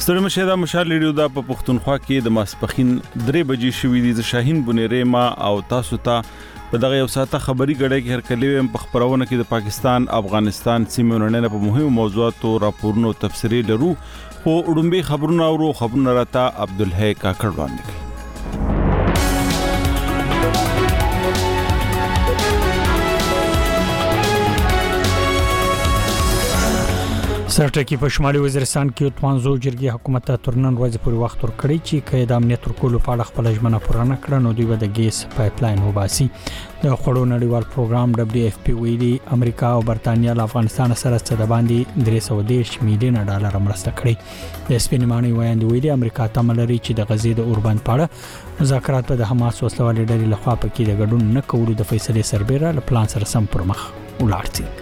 ستړي مشه دا مشال ریډیو دا په پښتونخوا کې د ماسپخین 3 بجې شوې دي د شاهین بنيره ما او تاسو ته په دغه یو ساعته خبري غړې کې هر کلیو په خبرونه کې د پاکستان افغانستان سیمه نړۍ په مهمو موضوعاتو راپورونو تفصیلي لرو او وړاندې خبرونه راته عبدالحی کاکړ وړاندې کوي. سرټکی په شمالي وزیرستان کې اتمانزو جرګې حکومت ته ترنن ورځ پورې وخت ورکړی چې قید امنیت ورکول په اړه خپل ژمنه پوره نه کړه نو دوی به د ګیس پایپ لاین وباسي. د خړو نړیوال پروګرام WFP ویلي امریکا او برتانیا له افغانستان سره څه د باندې 310 میلیون ډالر مرسته کړې. د سپینماني وایي ویلي امریکا تمه لري چې د غزې د اوربند پاړه مذاکرات په د حماس وسلوالې ډلې لخوا پکې د ګډون نه کولو د فیصلې سربېره له پلان سره سم پر مخ ولاړ شي.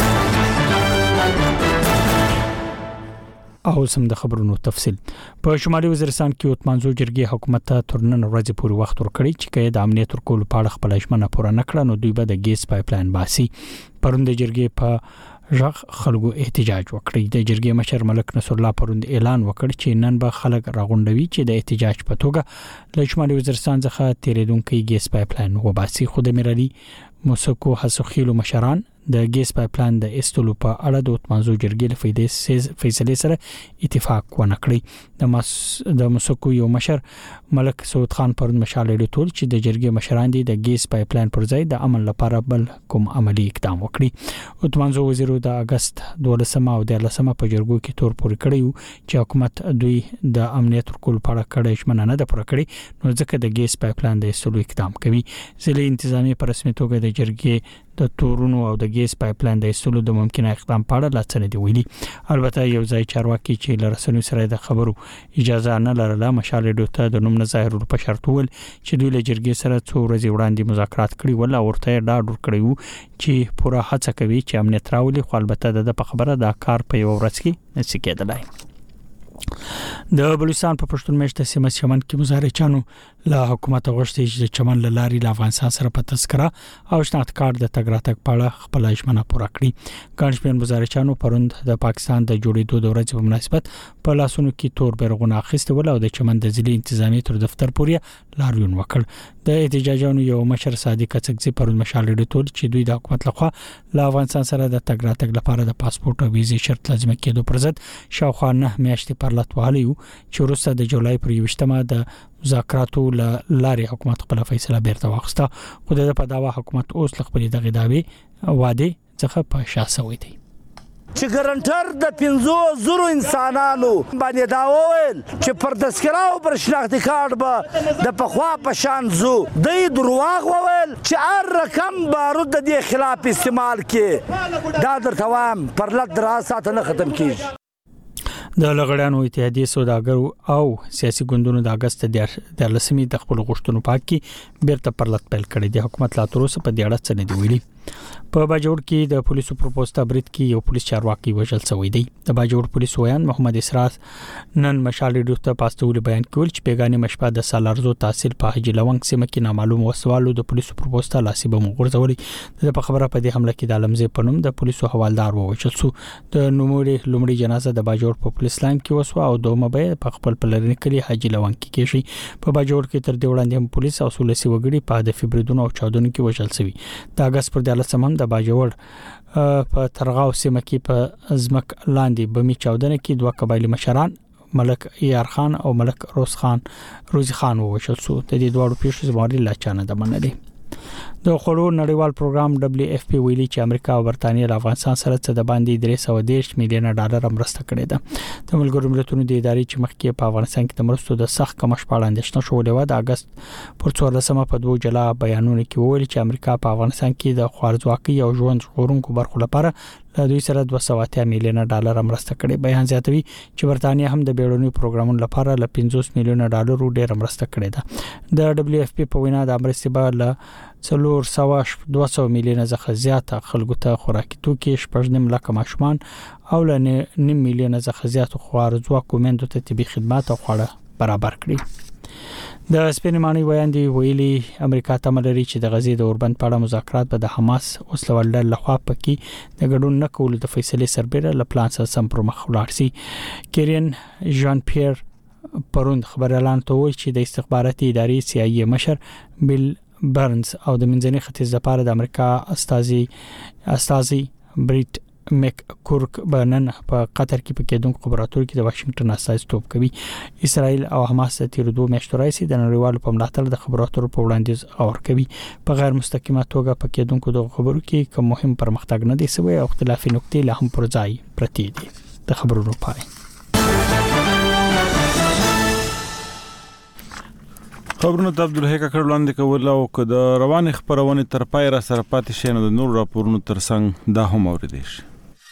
او سم د خبرونو تفصيل په شمالي وزیرستان کې اتمانزو جرګې حکومت ته ترنن ورځ پورې وخت ورکړی چې قید امنیت ورکول په اړه خپل ژمنه پوره نه کړه نو دوی به د ګیس پایپ لاین باسي. پروند جرګې په ژغ خلکو احتجاج وکړي. د جرګې مشر ملک نصر الله پروند اعلان وکړ چې نن به خلک راغونډوي چې د احتجاج په توګه له شمالي وزیرستان څخه تیریدونکو ګیس پایپ لاین وباسي. خو د میرالي موسکو حسوخیلو مشران د ګیس پایپ لاین د استلو په اړه د اتمانزو جرګې له فیصلې سره اتفاق ونه کړی. د موسکو یو مشر ملک سعود خان پرون مشال ټول چې د جرګې مشران دي د ګیس پایپ لاین پر ځای د عمل لپاره بل کوم عملی اقدام وکړي. اتمانزو وزیر د اگست 12 او 13 په جرګو کې تور پورې کړی چې حکومت دوی د امنیت ورکول په اړه کړی ژمنه نه ده پوره کړې نو ځکه د ګیس پایپ لاین د استلو اقدام کوي. ځلې انتظامی په رسمي توګه د جرګې د تورونو او د ګیس پایپ لاین د استلو د ممکنه اقدام په اړه لاڅنه دی ویلي. البته یو ځای چارواکي چې لرسنوي سره د خبرو اجازه نه لرله مشال ډوته د نوم نه ظاهر په شرط ول چې دوی له جرګې سره څو ورځې وړاندې مذاکرات کړي ول او ورته ډاډ ورکړي چې پوره هڅه کوي چې امنیت راولي خو البته د خبره دا کار په یو ورځ کې نشي کېدلای. د بلوچستان په پښتون میشته سیمه چمن کې مظاهرچانو له حکومت غوښتي چې چمن لاري له افغانستان سره په تذکره او شناخت کارت د تګ راتګ په اړه خپل ژمنه پوره کړې. ګڼشمېر مظاهرچانو پروند د پاکستان د جوړېدو د ورځې په مناسبت په لاسونو کې تور بیرغونه اخیستل او د چمن د ضلع انتظامی تر دفتر پورې لاریون وکړ. د احتجاجونو یو مشر صادق څکزي پرون مشال ډیټول چې دوی د حکومت لخوا له افغانستان سره د تګ راتګ لپاره د پاسپورت او ویزې شرط لازم کېدو پر ضد شاوخوا 9 میاشتې پر لټوالی چې وروسته د جولای پر 28 د مذاکراتو لاري حکومت خپل فیصله بیرته واخیسته. خو د په داوا حکومت اوس خپل دغه داوی واده څخه په شاسوي دی چې ګرانټر د 500 انسانانو باندې دا وویل چې پر تذکره او پر شناختی کارت به د پخوا په شان زو د درواغ وویل چې هر رقم بارود د دې خلاف استعمال کې دا درته وایم پر لټ دراسات نه ختم کیږي. د لغړانو اتحادیه سوداګرو او سیاسي ګوندونو د اگست 13 د خپل غوښتنو پاکي بیرته پرلط پیل کړي. د حکومت لا تر اوسه په دې اړه څه نه دی ویلي. په باجوړ کې د پولیسو پروپوسټا برید کې یو پولیس چارواکي وژل شوی دی. د باجوړ پولیس ویان محمد اسراس نن مشال ډیو ته پاستول بیان کول چې پیغانې مشپا د سالارزو تحصیل په حجی لونګ سیمه کې نامعلوم وسوالو د پولیسو پروپوسټا لاسي بم غورځولې. د خبره په دې حمله کې د علمزه پنوم د پولیسو حوالدار ووجل شو. د لومړی جنازه د باجوړ په پولیس لاین کې وسو او دومره به په خپل پلرنی کلی حجی لونګ کې کېشي. په باجوړ کې تر دې وړاندې پولیس او سولسي وګړي په د فبرودونو او چاودنو کې وژل شوی. د اگست پر 13 د باجوړ په ترغاو سیمه کې په ازمک لاندې بمی چاودنه کې دوه قبایلی مشران ملک یار خان او ملک روزی خان ووژل شو. د دې دوه پیښو زموږ لا چانه د منلې. د خړو نړیوال پروګرام WFP ویلي چې امریکا او برتانیا له افغانستان سره څه د باندې 310 میلیون ډالر مرسته کړې ده. د ملګرو ملتونو د ادارې چې مخکې په افغانستان کې د مرستو د سخت کمښت په اړه اندېښنه شولې و. د اگست پر 14 په دوه جلا بیانونو کې ویل چې امریکا په افغانستان کې د خوارځواکۍ او ژوند ژغورونکو برخو لپاره له دوی سره 280 میلیون ډالر مرسته کړې. بیان زیاتوي چې برتانیا هم د بیړني پروګرامونو لپاره له 50 میلیون ډالر ډیر مرسته کړې ده. د WFP په وینا د مرستې به له 200 میلیون څخه زیات خلکو ته خوراکي توکي 8.5 لک ماشومان او له 9 میلیون څخه زیات خوارځواکو مندو ته طبي خدمات او خواړه برابر کړي. د سپینمانی ویاندي ویلي امریکا تمه لري چې د غزې د اوربند په اړه مذاکرات به د حماس وسلوال ډلې لخوا پکې د ګډون نه کولو د فیصلې سربېره له پلان سره سم پر مخ ولاړ شي. کیرین ژان پیر پروند خبر اعلان ته وایي چې د استخباراتي ادارې CIA مشر بیل برنز او د منځني ختیځ لپاره د امریکا استازي بریټ میک کورک بنن په قطر کې په کېدونکو خبراتو کې د واشنگټن استازیتوب کوي. اسرائیل او حماس تیر 2 میاشتو راځي د نړیوالو په ملاتړ د خبراتو په وړاندیز اور کوي. په غیر مستقیمه توګه په کېدونکو د خبرو کې کوم مهم پرمختګ نه دی شوی او اختلافي نقطې لا هم پر ځای پرتې دي. د خبرونو پای. خبرونه ته عبدالحی کاکړ وړاندې کول او که د روانې خپرونې تر پای را سره پاتې شي نو د نور راپورونو ترڅنګ دا هم اوریدئ شي.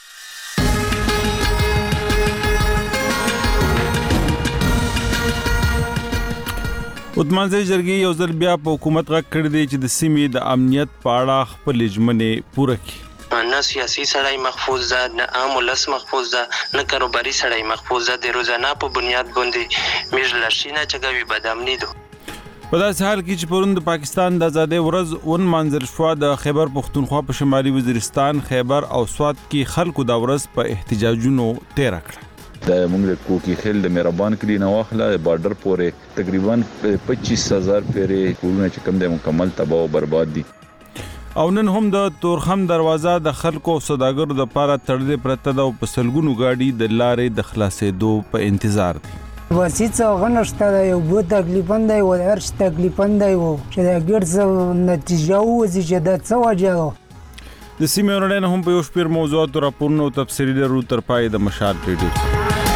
عثمانزی جرګې یو ځل بیا په حکومت غږ کړی دی چې د سیمې د امنیت په اړه خپل ژمنې پوره کړي. نه سیاسي سړی محفوظ ده، نه عام ولس محفوظ ده، نه کاروباري سړی محفوظ ده. د روزانه په بنیاد باندې میږ لاشینه چګوي بدامنی دو. په داسې حال کې چې پرون د پاکستان د آزادۍ ورځ ونمانځل شوه، د خیبر پښتونخوا په شمالي وزیرستان، خیبر او سوات کې خلکو دا ورځ په احتجاجونو تیر کړه. د موږ د کوکی خیل د مهربان کلی نه واخله بارډر پورې تقریبا 25,000 پیرې کورونه چې کم د مکمل تباہ او برباد دي. او نن هم د تورخم دروازه د خلکو او سوداګرو لپاره تړلې پرته ده او په سلګونو گاډي د لارې د خلاصېدو په انتظار دي. وسیڅ غنښت د یو بو تکلیفن دی او هرڅ تکلیفن دی او چې د ګرځ نتیجه وځي چې د څه وجه د سیمې ورنه هم په یو شپیر موضوعات راپورونو او تفصیلي لرو تر پای د مشال ریډیو.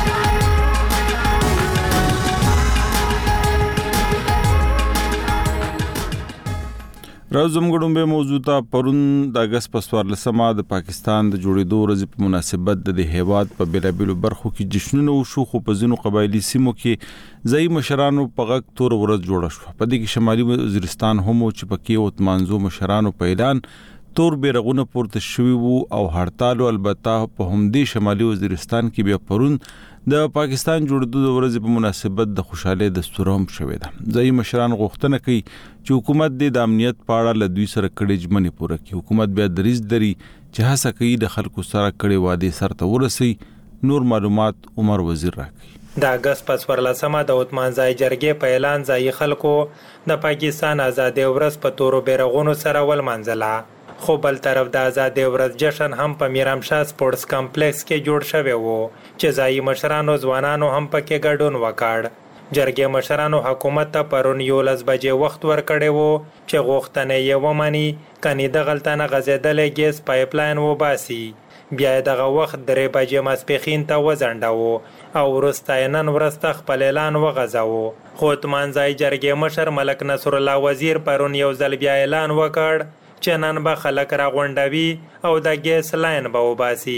راځم غړم به موضوع ته پرون د اگست په 14مه د پاکستان د جوړېدو ورځ په مناسبت د هیواد په بیلابیلو برخو کې جشنونه وشو، خو په ځینو قبایلی سیمو کې ځای مشرانو په غږ تور ورځ جوړه شو. په دې کې شمالي وزیرستان هم چې پکې وتمانزو مشرانو په اعلان تور بیرغونه پورته شوي وو او هړتال البته په همدې شمالي وزیرستان کې بیا پرون د پاکستان جوړېدو د ورځې په مناسبت د خوشاله دستور هم شوې ده. ځای مشران غوښتنه کوي چې حکومت د امنیت په اړه له دوی سره کړي ژمنې پوره کړي. حکومت بیا دریځ دري چې هڅه کوي د خلکو سره کړي وعده سرته ورسي. نور معلومات عمر وزیر راکړي. د اگست په 14مه د عثمانزی جرګې په اعلان ځای خلکو د پاکستان آزادۍ ورځ په تورو بیرغونو سره ولمانځله. خو بل طرف د آزادۍ ورځ جشن هم په میرامشاه سپورتس کمپلیکس کې جوړ شوی وو چې ځای مشرانو ځوانانو هم پکې ګډون وکړ. جرګې مشرانو حکومت ته پرون 11 بجې وخت ورکړی وو چې غوښتنې یې ومني کني د غلطانه غځېدلې ګیس پایپ لاین وباسي. بیا دغه وخت 3 بجې ماسپښین ته وځنډاوه او وروسته نن ورسته خپل اعلان وغځاوه. خو عثمانزی جرګې مشر ملک نصر الله وزیر پرون یو ځل بیا اعلان وکړ چې نن به خلک راغونډوي او د ګیس لاین به وباسي.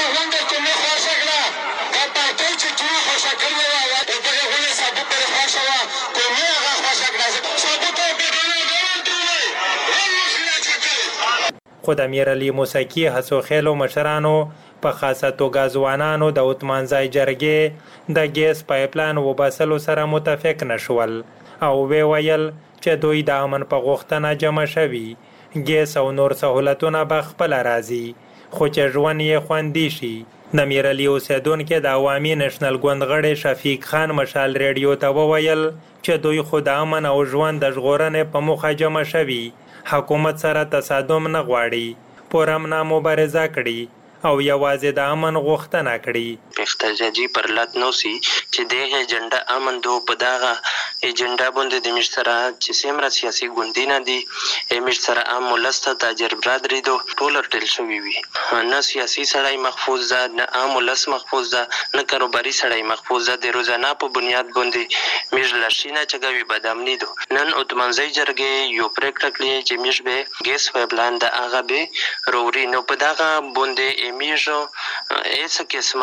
خو د امیر علي موسکی هڅو خېلو مشرانو په خاصه توګه ځوانانو د عثمانزی جرګې د ګیس پایپلاین وباسلو سره متفق نشول او ویل چې دوی د امن په غوښتنه جمع شوي. ګیس او نور سہولتونه به خپل راځي خو چې ژوند یې خوندي شي. د امیر علي اوسیدونکو د عوامي نېشنل ګوند غړی شفیق خان مشال ریډیو ته وویل چې دوی خو د امن او ژوند د ژغورنې په موخه جمع شوي. حکومت سره تصادم نه غواړي، پرامنا مبارزه کړي او یوازې د امن غوښتنه کړي. احتجاجي پر لات نو سي چې د ایجنډا امن دو په داغه ایجنډا باندې د مشترا چې سیمرا سیاسي ګوندینه دي مشترا عام ولسته تاجر برادری دو ټول ټل شوی وي. نه سیاسي سړی محفوظ ده، نه عام ولس محفوظ ده، نه کاروباري سړی محفوظ ده. د روزانه په بنیاد باندې میږ لاشینه چګوي بدامنی دو. نن عثمانزی جرګې یو پریکټ کړی چې میږ به ګیس پایپلاین د هغه به روري نو په داغه باندې میږ ایسه قسمه حمایت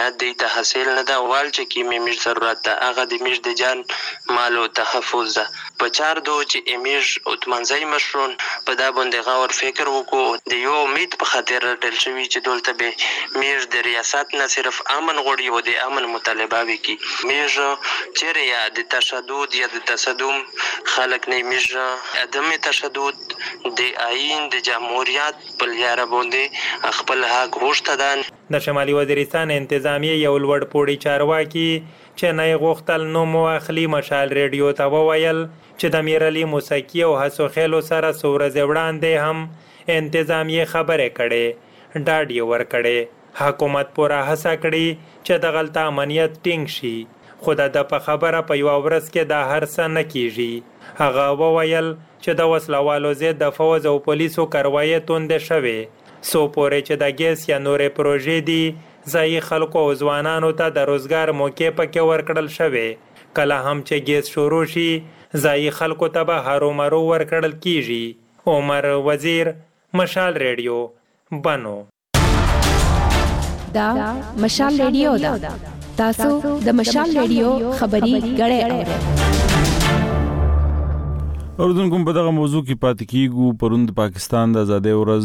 حمایت دی ته حاصل نه ده وال چې کیمې میش ضرورت ده هغه د میش د جان مالو تحفظ ده په چار دو چې امیش اتمنځي مشرون په دا باندې غور فکر وکړو د یو امید په خاطر رټل شوی چې دولت به میش د ریاست نه صرف امن غوړي او د امن مطالبه وکړي میش چیرې یا د تشدد یا د تصدم خلک نه میش عدم تشدد د آئین د جمهوریت په لار باندې خپل حق غوښته ده. د شمالي وزیرستان انتظامیه یو لوړ پوړی چارواکي چې نه غوښتل نو مواخلي مشال ریډیو ته وویل چې د میرعلي موسکی او هڅو خېلو سره سورځ وړاندې هم انتظامیه خبرې کړي ډاډ یې ورکړي حکومت پورا هڅه کړي چې د غلط امنیت ټینګ شي خو د په خبره په یو ورځ کې دا هر څه نه کیږي. هغه وویل چې د وسلوالو ضد د فوج او پولیسو کاروایي توند شوه سو پورې چې د ګیس یا نورې پروژې دي ځای خلکو او ځوانانو ته د روزګار موقع پکې ورکړل شوه کله هم چې ګیس شروع شي ځای خلکو ته به هرو مرو ورکړل کیږي. عمر وزیر مشال ریډیو بنو. دا مشال ریډیو دا تاسو د مشال ریډیو خبري غړې اورئ. اوردونکو په دغه موضوع کې پاتې کیږو. پروند پاکستان د آزادۍ ورځ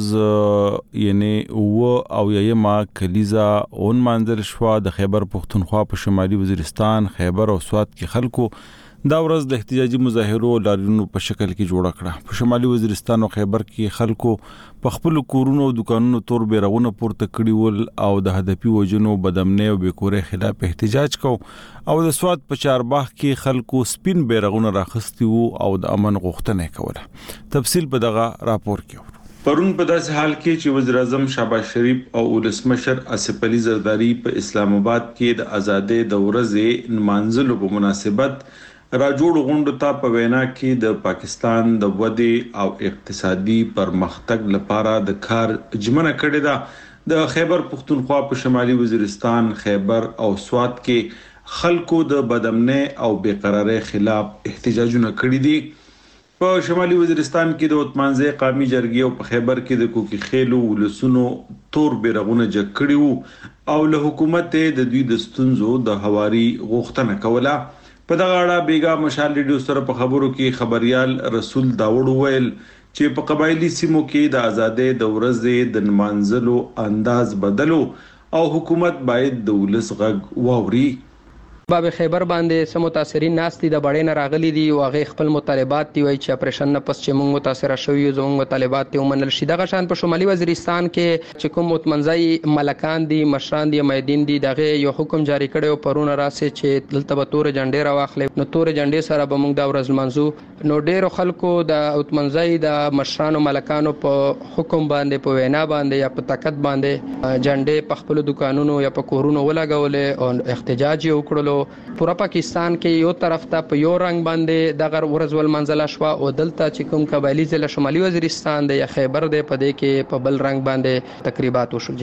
یعنی او یما کلیزا اون منځل شو د خیبر پختونخوا په شمالي وزیرستان خیبر او سوات کې خلکو دا ورځ د احتجاجي مظاهرو لاریونو په شکل کې جوړ کړه. په شمالي وزیرستان او خیبر کې خلکو په خپل کورونو او دکانونو تور بیرغونه پورته کړي ول او د هدفي وجنو بدامنۍ او بیکورې خلاف احتجاج کو او د سوات په چارباغ کې خلکو سپین بیرغونه راخستي وو او د امن غوښتنه کوله. تفصیل په دغه راپور کې پرون په داسې حال کې چې وزیر اعظم شهباز شریف او ولسمشر اسف علي زرداری په اسلام آباد کې د آزادۍ د ورځې نمانځلو په مناسبت راجوړ غونډه ته په وینا کې د پاکستان د ودې او اقتصادي پرمختګ لپاره د کار جمنه کړې ده. د خیبر پختونخوا په شمالي وزیرستان خیبر او سوات کې خلکو د بدامنۍ او بیقرارۍ خلاف احتجاجونه کړي دي. په شمالي وزیرستان کې د اتمانځي قومي جرګې او په خیبر کې د کوکي خېلو ولسونو تور بیرغونه جګ کړي وو او له حکومت د دوی د ستونزو د هواري غوښتنه کوله. په دغه اړه بیګا مشال ریډیو سره په خبرو کې خبريال رسول داوود ویل چې په قبایلی سیمو کې د آزادۍ د ورځې د نمانځلو انداز بدلو او حکومت باید د ولس غږ واوري. باب خیبر باندې سم متاثرین ناستي د بړې نه راغلي دي او هغه خپل مطالبات دی وای چې اپریشن نه پس چې موږ متاثر شوی یو زموږ مطالبات ته ومنل شي. دغه شان په شمالي وزیرستان کې چې کوم متمنځي ملکان دي مشران دي مېدین دي دغه یو حکم جاری کړو پرونه راسه چې دلته به تور جنډې را واخلې نو تور جنډې سره به موږ دا ورځ منځو نو ډېر خلکو د متمنځي د مشرانو ملکانو په حکم باندې په وینا باندې یا په طاقت باندې جنډې په خپل دکانونو یا په کورونو ولګولې او احتجاج وکړلو. پورا پاکستان کې یو طرف ته په یو رنگ باندې دغه ورځ ول منځله شو او دلته چې کوم قبایلی ضلع شمالي وزیرستان د خیبر د پدې کې په بل رنگ باندې تقریبات وشول.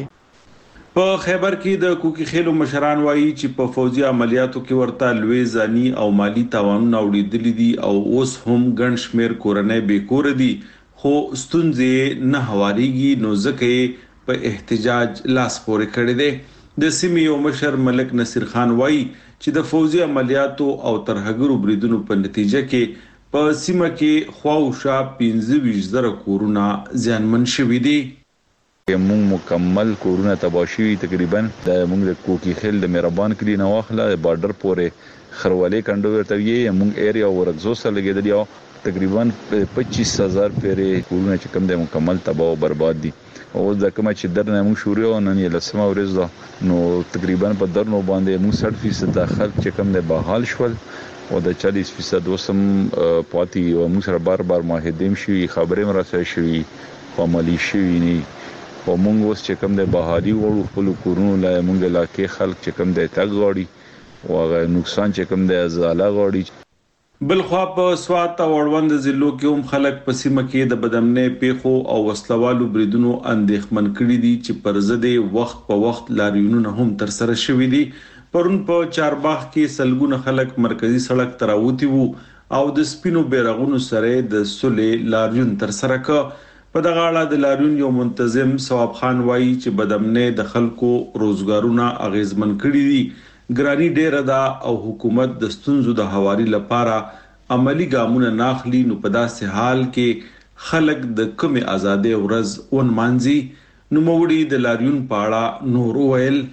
په خیبر کې د کوکي خېلو مشران وایي چې په فوجي عملیاتو کې ورته لوی ځاني او مالی تاوانونه وړاندې دي او اوس هم ګڼ شمیر کورنۍ بیکور دي خو ستونزې نه هواريږي نو ځکه په احتجاج لاس پورې کړی دی. د سیمې یو مشر ملک نصیر خان وایي چې د فوجي عملیاتو او ترهګرو بریدونو په نتیجه کې په سیمه کې خواوشا 15,000 کورونه زیانمن شوي دي. موږ مکمل کورونه تباه شوي تقریبا د موږ د کوکي خیل د مهربان کلی نه واخله بارډر پورې خروالې کندو ورته یې موږ ایریا ورغزو سره لګیدل یو تقریبا 25,000 پیرې کورونه چې کوم د مکمل تباه او برباد دي. او د کومه چې درنه موږ شروع نن یې لسمه ورځ ده نو تقریبا په درنو باندې موږ 60% داخل چې کوم د بحال شول او د 40% وسم پاتې او موږ سره بار معاهدیم شي خبرې مرسته شي عملی شي نه او موږ اوس چې کوم د بحالي وړو خپل کورونو لا موږ علاقې خلک چې کوم د تګ غاړي او هغه نقصان چې کوم د ازاله غاړي. بل خو په سوات او اړوند ضلعو کې هم خلک په سیمه کې د بدامنۍ پیښو او وسلوالو بریدونو اندېښمن کړي دي چې پر ضد وخت په وخت لاریونونه هم تر سره شوي دي. پرون په چارباغ کې سلګونه خلک مرکزی سړک تراوتی وو او د سپینو بیرغونو سره د سولې لاریون تر سره ک. په دغه اړه د لاریون یو منتظم ثواب خان وایي چې بدامنۍ د خلکو روزګارونه اغیزمن کړي دي ګرانی ډیره ده او حکومت د ستونزو د هواري لپاره عملی ګامونه ناخلي نو په داسې حال کې خلک د کمی ازادي ورځ ونمانځي نو موړي د لاریون پاړه نور ویل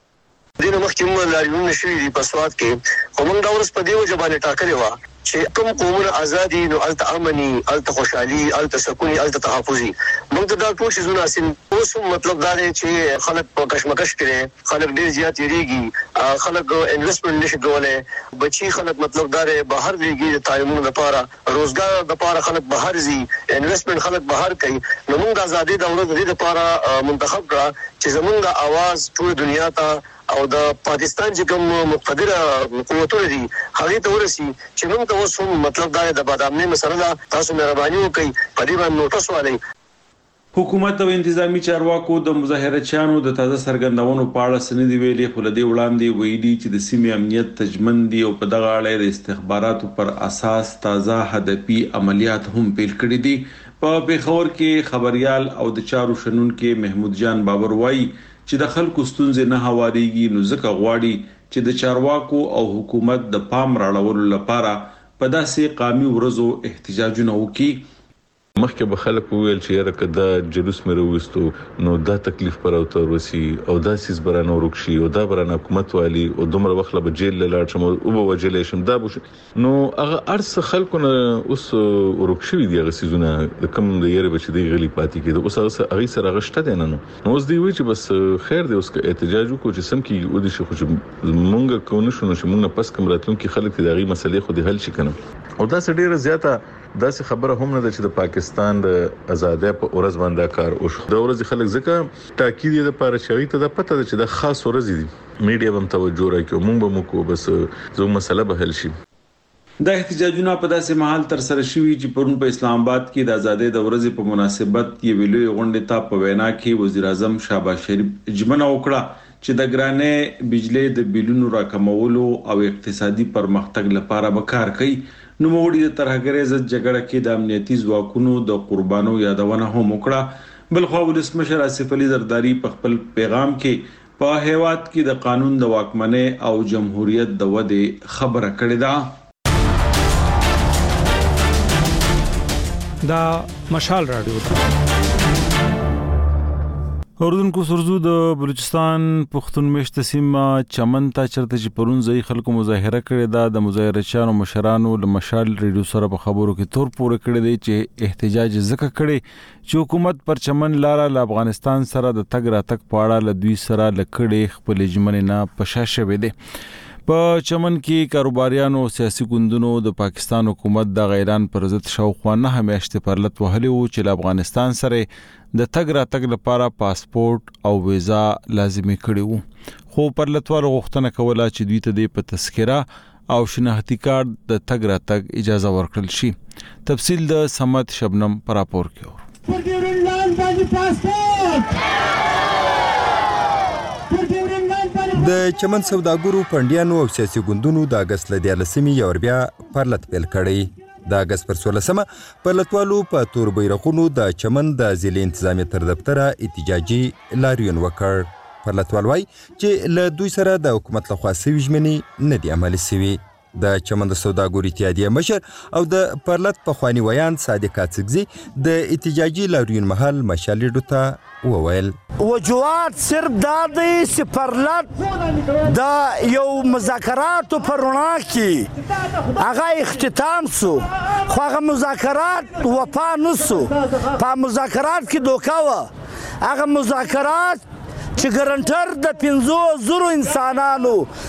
دینه مخکې لاریون نشوي دی په سواد کې کوم دا ورس په دیو ځبانه ټاکلې و چې کوم قومونه ازادي نو الته امني الته خوشحالي الته سکوني الته تحفظي موږ دا ټول شي زونه اسین اوس مطلب دا دی چې خلک په کشمکش کړي خلک ډیر زیات یریږي خلک انویسټمنټ نشي کولای بچي خلک مطلب دا دی بهر دیږي د تعلیمونو لپاره روزګار لپاره خلک بهر زی انویسټمنټ خلک بهر کوي نو موږ ازادي د ورځ د لپاره منتخب کړه چې زمونږ आवाज ټول دنیا ته او د پاکستان چې کوم مقتدره قوتونه دي هغه ته ورسي چې موږ ته اوس مطلب دا د بادامنۍ مسله تاسو مهرباني وکړئ په دې باندې نوټس والي حکومت او انتظامی چارواکو د مظاهرچیانو د تازه سرګندونو په اړه سندې ویلي خو لدی وړاندې ویلي چې د سیمې امنیت تجمن دي او په دغه اړه د استخباراتو پر اساس تازه هدفي عملیات هم پیل کړي دي په پیښور کې خبريال او د چارو شنون کې محمود جان بابر وایي چې د خلکو ستونزې نه هواريږي نو ځکه غواړي چې د چارواکو او حکومت د پام راړولو لپاره په داسې قامي ورځو احتجاجونه وکړي مخکې به خلک وویل چې یاره که دا جلوس مې راوستو نو دا تکلیف پر او تر وسی او دا سیس برانه ورک شي او دا برانه حکومت والی او دومره وخت به جیل لاړ شم او به وجلې شم دا بوش نو هغه ارس خلکو نه اوس ورک شي دی هغه سيزونه کم د یره بچ دی غلی پاتې کېده اوس هغه سره غشته دي نه نو اوس دی وی چې بس خیر دی اوس کې احتجاج وکړو چې سم کې ودی شي خو مونږ کوو شنو چې مونږ پس کم راتلون کې خلک د هغه مسلې خو د حل شي کنه او دا ډیره زیاته داسې خبره هم نه ده چې د پاکستان د ازادۍ په ورځ باندې کار او د ورځ خلک ځکه تاکید د لپاره شوی ته د پته ده چې د خاص ورځ دي میډیا هم توجه راکوي مونږ به مو بس زو مسله به حل شي د احتجاجونو په داسې محل تر سره شوی چې پرون په اسلام آباد کې د ازادۍ د ورځې په مناسبت یې ویلوي غونډه ته په وینا کې وزیر اعظم شهباز شریف جمنه وکړه چې د ګرانې بجلی د بیلونو راکمولو او اقتصادي پرمختګ لپاره به کار کوي نو موړي د ترهګرۍ ضد جګړه کې د امنیتي ځواکونو د قربانو یادونه هم وکړه بلخو ولسمشر آصف علي زرداری په خپل پیغام کې په هیواد کې د قانون د واکمنۍ او جمهوریت د ودې خبره کړې ده دا مشال رادیو اوردونکو سرزو د بلوچستان پښتون مشت سیمه چمن ته چرته چې پرون ځای خلکو مظاهره کړې ده د مظاهرچیانو مشرانو له مشال ریډیو سره په خبرو کې تور پوره کړی دی چې احتجاج ذکر کړي چې حکومت پر چمن لاره له افغانستان سره د تګ راتګ پاړه له دوی سره لکړې خپل جمنې نه پښاشه وې دي په چمن کې کاروباریانو سیاسي ګوندونو د پاکستان حکومت د غیران پر ضد شاوخوا نه همیشته پرلط وهلي وو چې له افغانستان سره د تګ راتګ لپاره پاسپورت او ویزا لازمي کړی وو خو پرلطوالو غوښتنه کوله چې دوی ته د تذکره او شناختی کارت د تګ راتګ اجازه ورکړل شي تفصیل د سمت شبنم پر راپور د چمن سوداګرو پندیانو او سیاسي ګوندونو د اگست ل 14 یو بیا پرلط پیل کړی د اگست پر 16 پرلطوالو په تور بیرغونو د چمن د ضلع انتظامی تر دفتره احتجاجي لاریون وکړ پرلطوال وای چې له دوی سره د حکومت لخوا سوي ژمنې نه دی عملي سوي د چمن د سوداګرو اتحادیه مشر او د پرلط په خواني ویان صادق اڅګزي د احتجاجي لاریون محل مشالې ډوته وویل وجوهات صرف دا دی چې پرلط د یو مذاکراتو پر رڼا کې هغه اختتام سو خو هغه مذاکرات وفا نسو په مذاکرات کې دوکه وه هغه مذاکرات چې ګرنټر د 5,000 انسانانو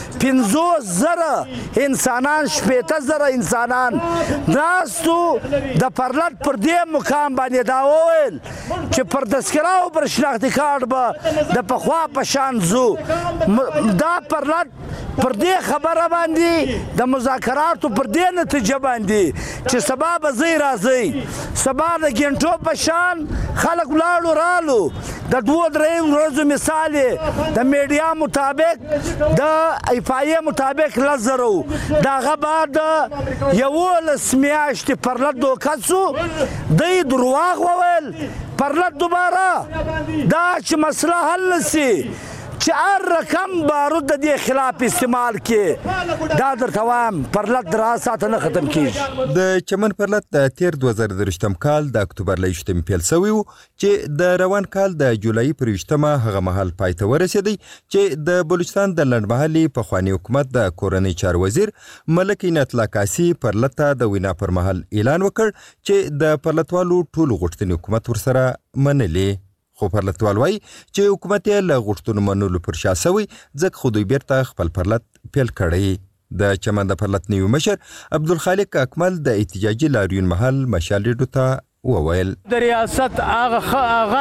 5,000 انسانان 15,000 انسانان ناستو د پرلط پر دې مقام باندې دا وویل چې پر تذکره او پر شناختی کارت به د پخوا په شان ځو دا پرلط پر دې خبره باندې د مذاکراتو پر دې نتیجه باندې چې سبا به ځئ راځئ سبا د ګنټو په شان خلک ولاړو رالو د 2-3 ورځو مثال د میډیا مطابق د ایفایې مطابق لزرو دغه بعد 11 میاشتې پرلط دوکه سو دوی درواغ وویل وویل پرلط دوباره دا چې مسله حل نسی چې هر رقم بارود د دې خلاف استعمال کې دا درته وایم پرلط در ساته نه ختم کیږي. د چمن پرلط د تیر 2023 کال د اکتوبر ل 8 پیل شوی و چې د روان کال د جولای پر 8 هغه مهال پای ته ورسېدی چې د بلوچستان د لنډمهالي پخوانی حکومت د کورنۍ چار وزیر ملک عنایت الله کاسي پرلط ته د وینا پر مهال اعلان وکړ چې د پرلطوالو ټول غوښتنې حکومت ورسره منلې. خو پرلطوال وایي چې حکومت یې له غوښتنو منلو پر شا سوی ځکه خو دوی بیرته خپل پرلط پیل کړی. د چمن د پرلط نوي مشر عبدالخالق اکمل د احتجاجي لاریون مهال مشال ریډیو ته وویل د ریاست هغه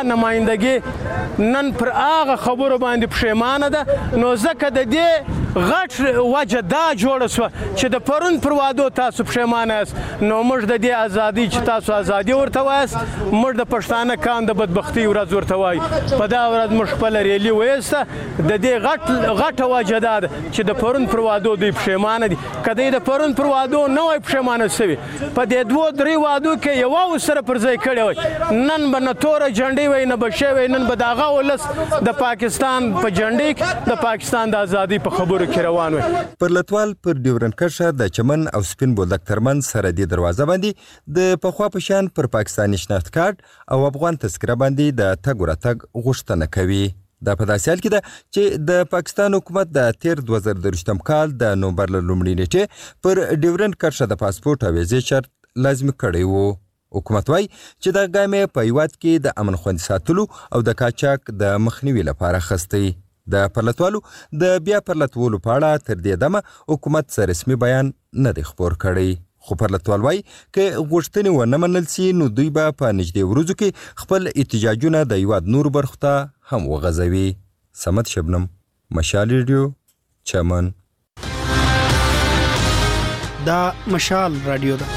نمائندګي نن پر هغه خبرو باندې پښیمانه ده نو ځکه د دې غټ وجه دا جوړه شوه چې د پرون پر وادو تاسو پښیمانه یاست نو موږ د دې ازادي چې تاسو ازادي ورته وایاست موږ د پښتانه کان د بدبختي ورځ ورته وایو په دا ورځ موږ خپل ریلي وایسته د دې غټه وجه دا ده چې د پرون پر وادو دوی پښیمانه دي که د پرون پر وادو نه وای پښیمانه سوي په دې 2-3 وادو کې یو سره پر ځای کړی وای نن به نه توره جنډۍ وای نه به شی وای نن به د هغه ولس د پاکستان په جنډۍ د پاکستان د ازادي په خبرو کې روان وای. پرلطوال پر ډیورنډ کرښه د چمن او سپین بولدک ترمنځ سرحدي دروازه باندې د پخوا په شان پر پاکستاني شناخت کارت او افغان تذکره باندې د تګ ورتګ غوښتنه کوي. دا په داسې حال کې ده چې د پاکستان حکومت د تیر 2023 کال د نومبر له لومړۍ نیټې پر ډیورنډ کرښه د پاسپورت او ویزې شرط لازمي کړی و. حکومت وایي چې د ګامې په هیواد کې د امن خوندي ساتلو او د قاچاق د مخنیوي لپاره اخیستی. د پرلطوالو د بیا پرلطولو په اړه تر دې دمه حکومت څه رسمي بیان نه دی خپور کړی. خو پرلطوال وایي که غوښتنې ونه منل سي نو دوی به په نږدې ورځو کې خپل احتجاجونه د هیواد نورو برخو ته هم وغځوي. صمد شبنم، مشال ریډیو، چمن. دا مشال رادیو ده.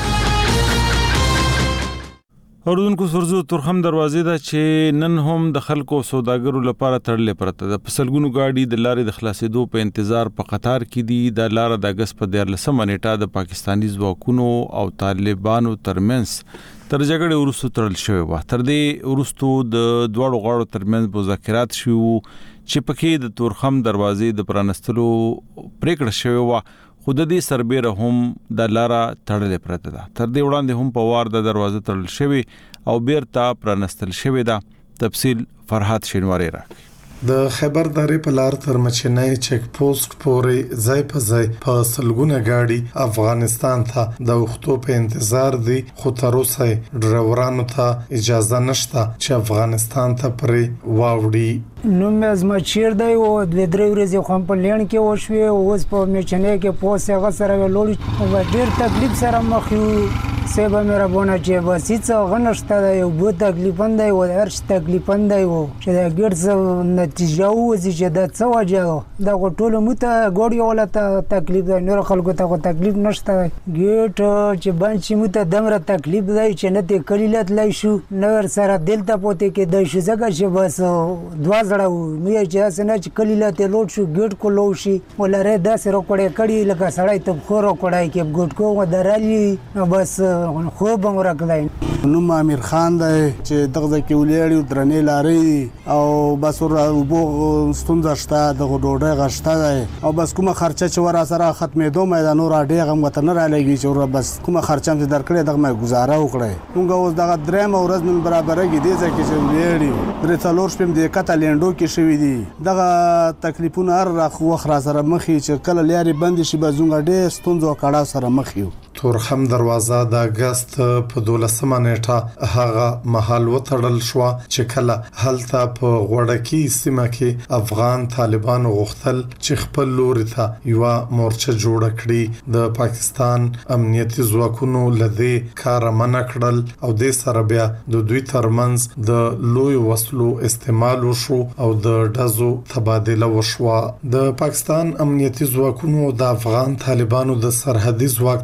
اوردونکو سرزو ترخم دروازې ده چې نن هم د خلکو سوداګرو لپاره تړلې پرته ده. په سلګونو گاډي د لارې د خلاصېدو په انتظار په قطار کې دي. د لار د اگست په 14 نیټه د پاکستاني ځواکونو او طالبانو ترمنځ تر جګړې وروسته تړل شوی و. تر دې وروسته د دواړو غاړو ترمنځ مذاکرات شوي چې پکې د تورخم دروازې د پرانستلو پریکړه شوې و خو د دې سربیره هم د لاره تړلې پرته ده. تر دې وړاندې هم په وار د دروازه تړل شوی او بیرته پرانستل شوی ده. تفصیل فرحات شینواری راکړي. د خیبر درې په لار تر مچنۍ چک پوسټ پورې ځای په ځای په سلګونه گاډي افغانستان ته د وختو په انتظار دي خو تر اوسه ډرایورانو ته اجازه نشته چې افغانستان ته پرې واوړي. نو مې زما چیر دی او د درې ورځې خو په لین کې وشوي اوس په مچنۍ کې پوسټ هغه سره لوړ ډیر تکلیف سره مخ یو سبا مې ربونه چې بس هیڅ غنښت دی یو بو تکلیف دی او هر څه تکلیف دی او چې دا ګرځ نتیجه وځي چې دا څه وجه دا ټول مت ګوډي ولا تکلیف دی نور خلکو ته تکلیف نشته ګیټ چې باندې مت دمره تکلیف دی چې نه ته کلیلت لای شو نور سره دلته پوتې کې د شو زګه چې بس دوا زړه مې چې اسنه چې کلیلت لوټ شو ګیټ کو لو شي ولره داسې روکړې کړي لکه سړی ته خو روکړای کې ګټ کو درالي بس خو به ورکړای. نو امیر خان دی چې دغه کې ولېړي درنې لارې او بس وبو ستونزه شته د ډوډۍ غشته دی او بس کومه خرچه چې ورا سره ختمېدو مې د نور اډې غم وته نه را لګي چې بس کومه خرچه هم درکړې دغه مې گزاره وکړې. موږ اوس دغه درېم ورځ من برابرګي دي ځکه چې ولېړي درې څلور شپم د کته لینډو کې شوې دي دغه تکلیفونه هر وخت را سره مخې چې کله لارې بند شي بزونګ ډېر ستونزو کړه سره مخ یو. تورخم دروازه د اگست په 12 نیټه هغه محل وتړل شو چې کله هلته په غوړکی سیمه کې افغان طالبانو غوښتل چې خپل لوري ته یو مورچه جوړ کړي. د پاکستان امنیتي ځواکونو لدی کار منع کړل او د سره بیا د دوی ترمنځ د لوی وسلو استعمال وشو او د ډزو تبادله وشو. د پاکستان امنیتي ځواکونو د افغان طالبانو د سرحدي ځواک ترمنځ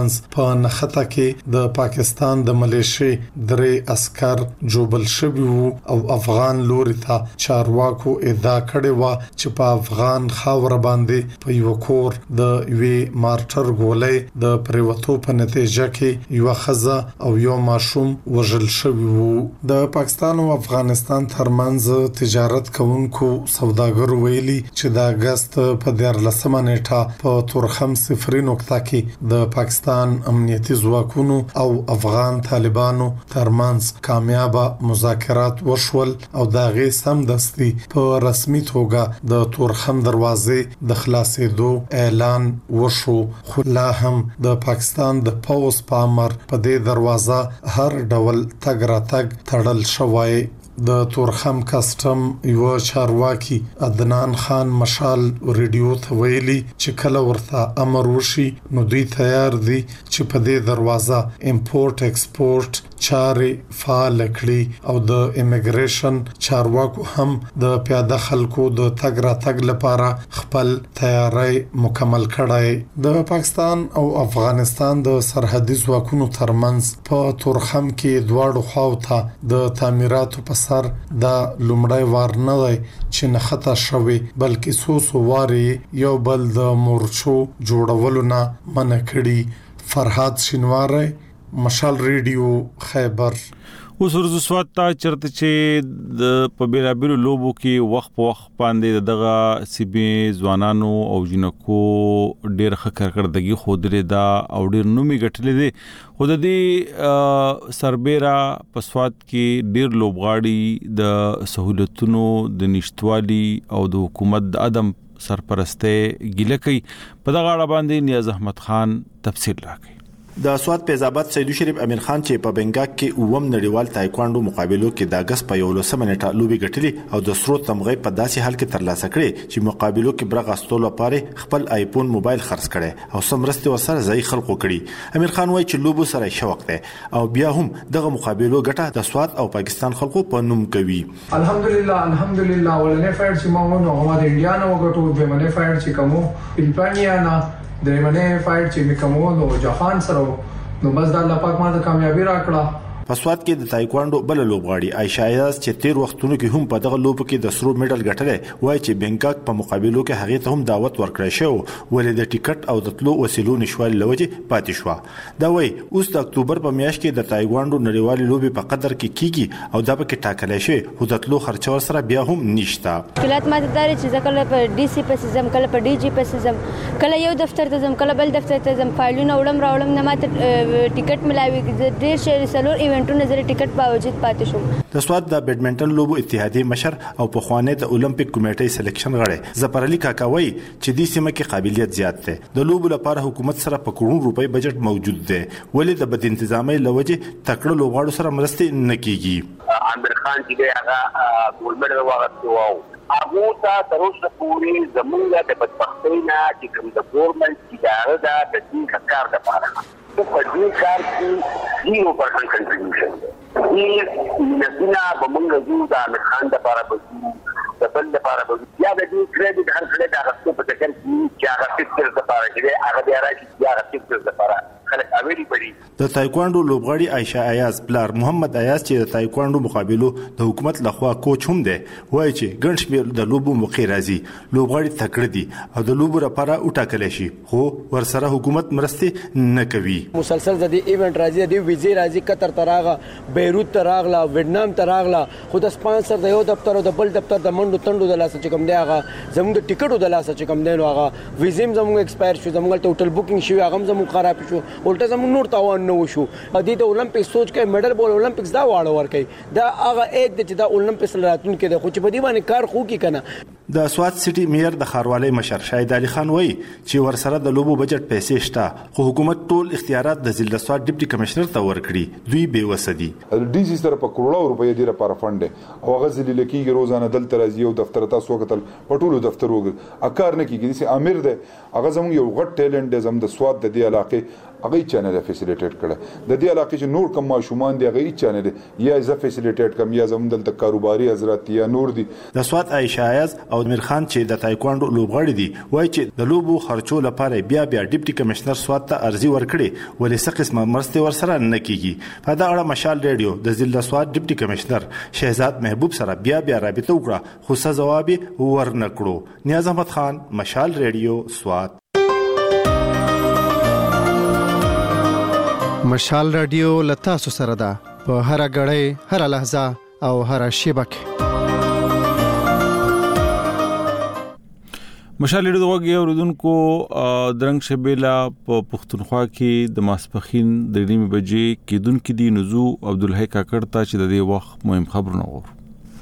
ترمنځ په نخته کې د پاکستان د ملیشي 3 عسكر جوبل شوی وو او افغان لوري ته چارواکو ادعا کړې و چې په افغان خاور باندې په یو کور د وی مارټر ګولې د پریوتو په نتیجه کې یو خزه او یو ماشوم وژل شوی وو. د پاکستان او افغانستان ترمنځ تجارت کوونکو سوداګر ویلي چې د اگست په 14 نیټه په تورخم 0 نقطه کې د پاکستان امنیتي ځواکونو او افغان طالبانو ترمنځ کامیابه مذاکرات وشول او د غي سمدستي په رسمي توګه د تورخم دروازې د خلاصېدو اعلان وشو. خو لا هم د پاکستان د پوز په امر په دې دروازه هر ډول تګ راتګ تړل شوی. د تورخم کسټم یو چارواکي عدنان خان مشال ریډیو ته ویلي چې کله ورته امر وشي نو دوی تیار دي چې په دې دروازه امپورټ ایکسپورټ چارې فعال کړي او د امیګریشن چارواکو هم د پیاده خلکو د تګ راتګ لپاره خپل تیاری مکمل کړای. د پاکستان او افغانستان د سرحدي ځواکونو ترمنځ په تورخم کې دواړو خواوته د تعمیراتو په سر دا لومړی وار نه دی چې نخته شوی بلکې څو واري یو بل د مورچو جوړولو نه منع کړي. فرهاد شینواری، مشال ریډیو، خیبر. اوس ورځ سواد ته چرته چې د په بیلابیلو لوبو کې وخت په وخت باندې دغه سیبي ځوانانو او جنکو ډېر ښه کارکړدګي خوده دا او ډېر نومي ګټلې دي. خو د دې سربېره په سواد کې ډېر لوبغاړي د سہولتونو د نشټوالي او د حکومت د عدم سرپرسته ګیله کوي. په دغه اړه باندې نیاز احمد خان تفصیل راکړي. د سواد پیزاباد سیدو شریف امیر خان چې په بنګاک کې اوم نړیوال تایکوانډو مقابلو کې د اگست په 11 نیټه لوبي ګټلې او د سرو تمغه په داسې حال کې ترلاسه کړې چې مقابلو کې برغستولو لپاره خپل آیفون موبایل خرڅ کړي او سمرسته وسره ځای خلکو کړي. امیر خان وایي چې لوبو سره شوق دی او بیا هم دغه مقابلو ګټه د سواد او پاکستان خلکو په نوم کوي. الحمدلله ولنه فایټ چې ما ونه هغه د انډیا نه وګټو د منه فایټ چې کومو فلپینیا نه د منه فایټ چې میکمو نو جهان سره نو بس دا الله پاک ما د کامیابی راکړه. په سواد کې د تایکوانډو بل لوبغاړي عائشہ ایاز چې 13 وختونو کې هم په دغه لوب کې د سرو میډل ګټلې وایي چې بنګاک په مقابلو کې هغه ته هم دعوت ورکړی شو ولې د ټیکټ او د تلو وسیلو نشوالي لوجه پاتې شو. دا وایي اوس د اکتوبر په میاشت کې د تایکوانډو نړیوالې لوبې په قدر کې کیږي او دا به کې ټاکل شي خو د تلو خرچ ور سره بیا هم نشته. مشکلات ماته داري چې ځکه په ډي سي پسې زم کله په ډي جی پسې زم کله یو دفتر ته زم کله بل دفتر ته زم فایلونه وړم نه ماته ټیکټ ملاوي ډېر شي سلور ایونټونو زره ټیکټ باوجود پاتې شوم. د سواد د بیډمنټن لوبو اتحادیه مشر او په خوانې د اولمپیک کمیټې سلیکشن غړی ظفر علي کاکاوي چې د سیمه کې قابلیت زیات دی. د لوبو لپاره حکومت سره په کروڑ روپۍ بجټ موجود دی ولې د بد انتظامي لوجه تکړه لوبغاړو سره مرسته نه کیږي. امیر خان چې هغه ګول میډل واغستو هغه ته تر اوسه پورې زمونږ د بدبختۍ نه چې کوم د ګورنمنت اداره ده د دې کار لپاره په دې کار کې 0% کنټریبیوشن دی. نسینا بمونږ زو د امیر خان لپاره به د بل لپاره به یا د دې کریډټ هر کله د هغه په ټکر کې چې هغه فکر لپاره کې هغه بیا راځي چې هغه فکر لپاره خلک اویلی پړي. د تایکوانډو لوبغاړي عائشہ ایاز پلار محمد ایاز چې د تایکوانډو مقابلو د حکومت لخوا کوچ هم دی وایي چې ګڼ شمېر د لوبو موقع راځي لوبغاړي تکړه دي او د لوبو لپاره وټاکل شي خو ورسره حکومت مرسته نه کوي. مسلسل د دې ایونت راځي د ویزې راځي قطر ته راغله بیروت ته راغله ویتنام ته راغله خو د سپانسر د یو دفتر او د بل دفتر د منډو تندو د لاسه چې کوم دی هغه زموږ د ټیکټو د لاسه چې کوم دی نو هغه ویزې زموږ ایکسپایر شو زموږ ته هوټل بوکینګ شو هغه زموږ خراب شو الټا زموږ نور تاوان نه وشو. د اولمپیک سوچ کې میډل بول اولمپیکس دا واړه ور کوي دا هغه اې د چې دا اولمپیکس لراتون کې د خو چې په دې باندې کار خو کې کنه. د سواد سټي میر د خاروالۍ مشر شاهد علي خان وایي چې ورسره د لوبو بجټ پیسې شته خو حکومت ټول اختیارات د ضلع سواد ډیپټي کمشنر ته ورکړي دوی به وسدي. ډي سي سره په کروڑو روپۍ دی لپاره فند او غزل لکیږي روزانه دلته راځي او دفتر تاسو وکتل پټولو دفتر وګ اکار نه کیږي چې امیر ده هغه زموږ یو غټ ټیلنټ دی زم د سواد د دې علاقې هغه چینل فیسیلیټیټ کړه د دې علاقې چې نور کم ماشومان دی هغه چینل یا ز فیسیلیټیټ کم یا زم دلته کاروباري حضرت یا نور دي. د سواد عائشہ ایاز او داود میر خان چې د تایکوانډو لوبغاړي دي وایي چې د لوبو خرچو لپاره بیا ډیپټي کمشنر سواد ته ارزي ورکړي ولې څه قسمه مرستې ورسره نه کیږي. په دا اړه مشال ریډیو د ضلع سواد ډیپټي کمشنر شهزاد محبوب سره بیا رابطه وکړه خو څه جواب ورنکړو. نیاز احمد خان، مشال ریډیو، سواد. مشال رادیو لتا سره ده په هر غړې، هر لحظه او هر شیبه کې. مشال ریډیو وګړي اوردونکو درنګ شبيلا په پښتونخوا کې د ماسپخین د 9 بجې کېدونکو دی نزو عبدالحی کاکړ ته چې د دې وخت مهم خبرونه وو.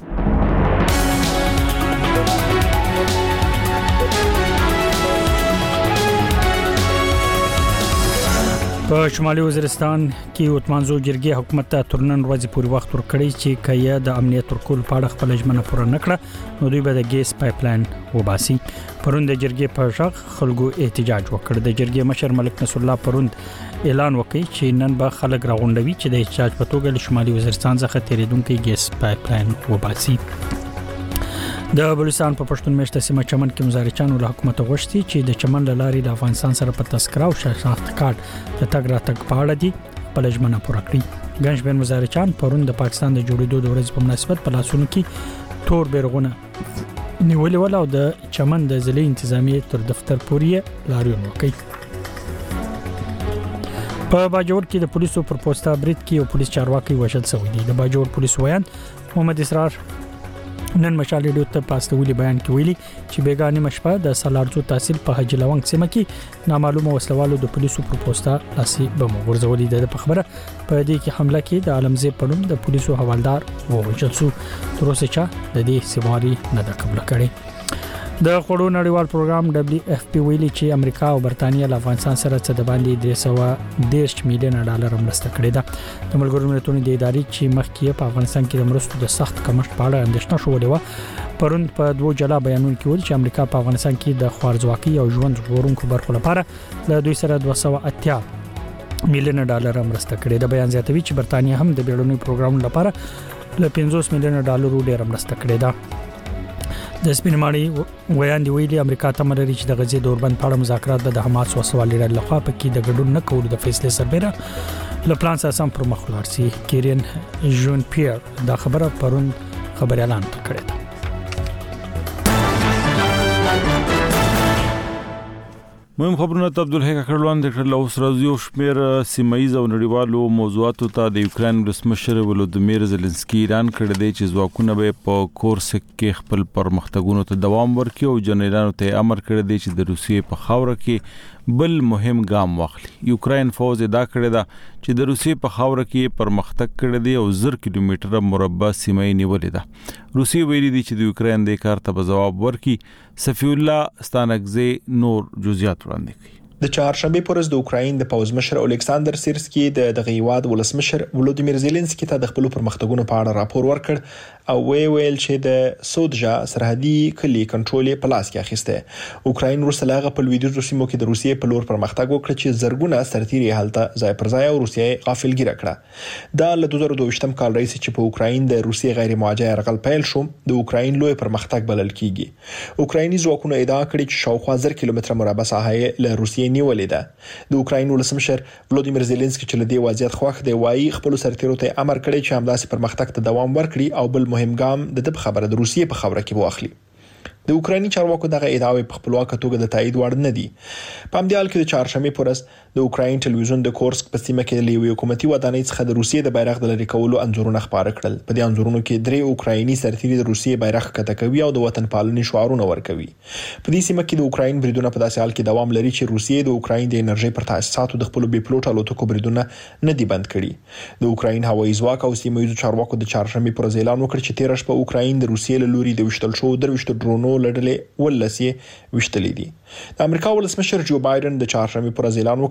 په شمالي وزیرستان کې اوتمانزو جرګې حکومت ته ترنن ورځې پورې وخت ورکړی چې کیا د امنیت ورکول په اړه خپل ژمنه پوره نکړه نو دوی به د ګیس پایپ لاین وباسي. پروند د جرګې په ژغ خلکو احتجاج وکړ. د جرګې مشر ملک نصر الله پروند اعلان وکړ چې نن به خلک راغونډوي چې د احتجاج په توګه له شمالي وزیرستان څخه تیریدونکو ګیس پایپ لاین وباسي. د بلوچستان په پښتون مېشته سیمه چمن کې مزارچانو له حکومت غوښتي چې د چمن لاري د افغانستان سره په تذکره او شناخت کارت د تګ راتګ په اړه دي خپل ژمنه پوره کړي. ګنجبن مزارچان پرون د پاکستان د جوړېدو د ورځې په مناسبت په لاسونو کې تور بیرغونه نیولې ول او د چمن د ضلع انتظامیه تر دفتر پورې لاریون وکړي. په باجوړ کې د پولیسو پر پوسټا برید کې یو پولیس چارواکي وژل شوی دی. د باجوړ پولیس ویان محمد اسرار نن مشال ریډیو ته پاستولي بیان کې ویلي چې بیګانې مشپه د سالارزو تحصیل په حج لونګ سیمه کې نامعلومه وسلوالو د پولیسو پر پوسټا لاسي بم ورزولي د خبره په دې کې حمله کې د عالمزی په نوم د پولیسو حوالدار ووژل شو. تر اوسه چا د دې سیمواري نه د قبول کړي. د خړو نړیوال پروګرام WFP ویلي چې امریکا او برتانیې له افغانستان سره څه د باندې 310 میلیون ډالر مرسته کړې ده. د ملګرو ملتونو د ادارې چې مخکې په افغانستان کې د مرستو د سخت کمښت په اړه اندېښنه شولې و پروند په دوه جلا بیانونو کې ویل چې امریکا په افغانستان کې د خوارځواکۍ او ژوند ژغورونکو برخو لپاره له دوی سره 280 میلیون ډالر مرسته کړې ده. بیان زیاتوي چې برتانیې هم د بیړني پروګرام لپاره له 50 میلیون ډالر ډیر مرسته کړې ده. د سپینماړي ویان دی ویلي امریکا ته ملري چې د غزې دوربند په اړه مذاکرات د حماس او سوالي ډلې لخوا پکې د ګډون نه کولو د فیصلې سربېره له پلان سره سم پر مخ ولاړ سي. کیرین جون پیر دا خبره پرون خبر اعلان کړی دی. مهم خبرونه ته عبدالحی کاکړ وړاندې کړل. اوس راځي یو شمېر سیمایي او نړیوالو موضوعاتو ته. د یوکرين ولسمشر ولودیمیر زيلنسکي اعلان کړی دی چې ځواکونه به په کورسک کې خپل پرمختګونو ته دوام ورکړي او جنرالانو ته امر کړی دی چې د روسیې په خاوره کې بل مهم ګام واخلي. یوکرين فوج دا کړی دا چې د روسیې په خاوره کې پرمختګ کړی دی او 0 کیلومتره مربع سیمه یې نیولې ده. روسیې ویلي دی چې د یوکرين د کار ته جواب ورکړي. صفی الله ستانکزی نور جزئیات وړاندې کړي. د چهارشنبه پر ورځ د اوکراین د پوز مشر الکساندر سیرسکي د هیواد ولسمشر ولودیمیر زيلنسکي ته د خپل پرمختګونو په اړه راپور ورکړ او ویل چې د سودجا سرحدي کلی کنټرول په لاس کې اخیسته. اوکراین روسلاغه په لویدیځ سیمو کې د روسیې په لور پرمختګ وکړ چې زرګونه سرتیري حالت ځای پر ځای او روسیې غافلګیره کړه. دا له 2022م کال راځي چې په اوکراین د روسیې غیر مواجه يرغل پیل شو. د اوکراین لوی پرمختګ بلل کیږي. اوکرایني ځواکونه ادعا کړې چې شاوخوا 10 کیلومتره مربع ساحه له روسیې نیولې ده. د اوکراین ولسمشر ولودیمیر زيلنسکي چې له دې وضعیت خوښ دی وایي خپل سرتیرو ته امر کړی چې همداسې پرمختګ ته دوام ورکړي او بل مهم ګام د خبره د روسیې په خبره کې واخلي. د اوکرایني چارواکو دغه ادعاوې په خپلواک توګه د تایید وړ نه دي. په همدې حال کې د چهارشنبه پر ورځ د اوکراین ټلویزیون د کورسک په سیمه کې له حکومتي ودانۍ څخه د روسیې د بیرغ د لری کولو انځورونه خپاره کړل. په دې انځورونو کې 3 اوکرایني سرتیري د روسیې بیرغ کته کوي او د وطن پالنې شعارونه ورکوي. په دې سیمه کې د اوکراین بریدونه په داسې حال کې دوام لري چې روسیې د اوکراین د انرژي پر تاسیساتو د خپل بي پلوټ الوتکو بریدونه نه دي بند کړي. د اوکراین هوایي ځواک او سیمه ییزو چارواکو د چهارشنبه پر ورځ اعلان وکړ چې 13 په اوکراین د روسیې له لوري د وشتل شو 23 ډرونو لړلې ولسی وشتلې دي. د امریکا ولسمشر جو بایدن د چهارشنبه پر ورځ اعلان وکړ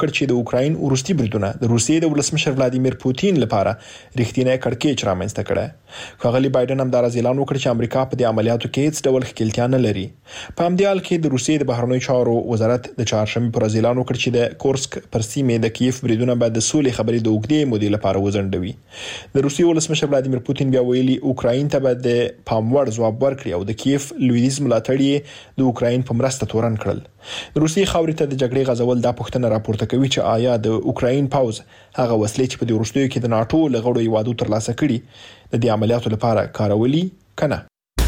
وکړ چې د اوکراین وروستي بریدونه د روسیې د ولسمشر ولادیمیر پوتین لپاره رښتینی کړکېچ رامنځته کړی. ښاغلي بایدن هم دا اعلان وکړ چې امریکا په دې عملیاتو کې هیڅ ډول ښکیلتیا نه لري. په همدې حال کې د روسیې د بهرنیو چارو وزارت د چهارشنبه پر ورځ اعلان وکړ چې د کورسک پر سیمې د کیف بریدونه به د سولې خبرې د اوږدې مودې لپاره وځنډوي. د روسیې ولسمشر ولادیمیر پوتین بیا ویلي اوکراین ته به د پام وړ ځواب ورکړي او د کیف لویدیځ ملاتړي د اوکراین په مرسته تورن کړل. د روسیې خاورې ته د جګړې غځول دا پوښتنه راپورته کوي چې آیا د اوکراین پوځ هغه وسلې چې په دې وروستیو کې د ناتو له غړو هیوادو ترلاسه کړي د دې عملیاتو لپاره کارولي کنه.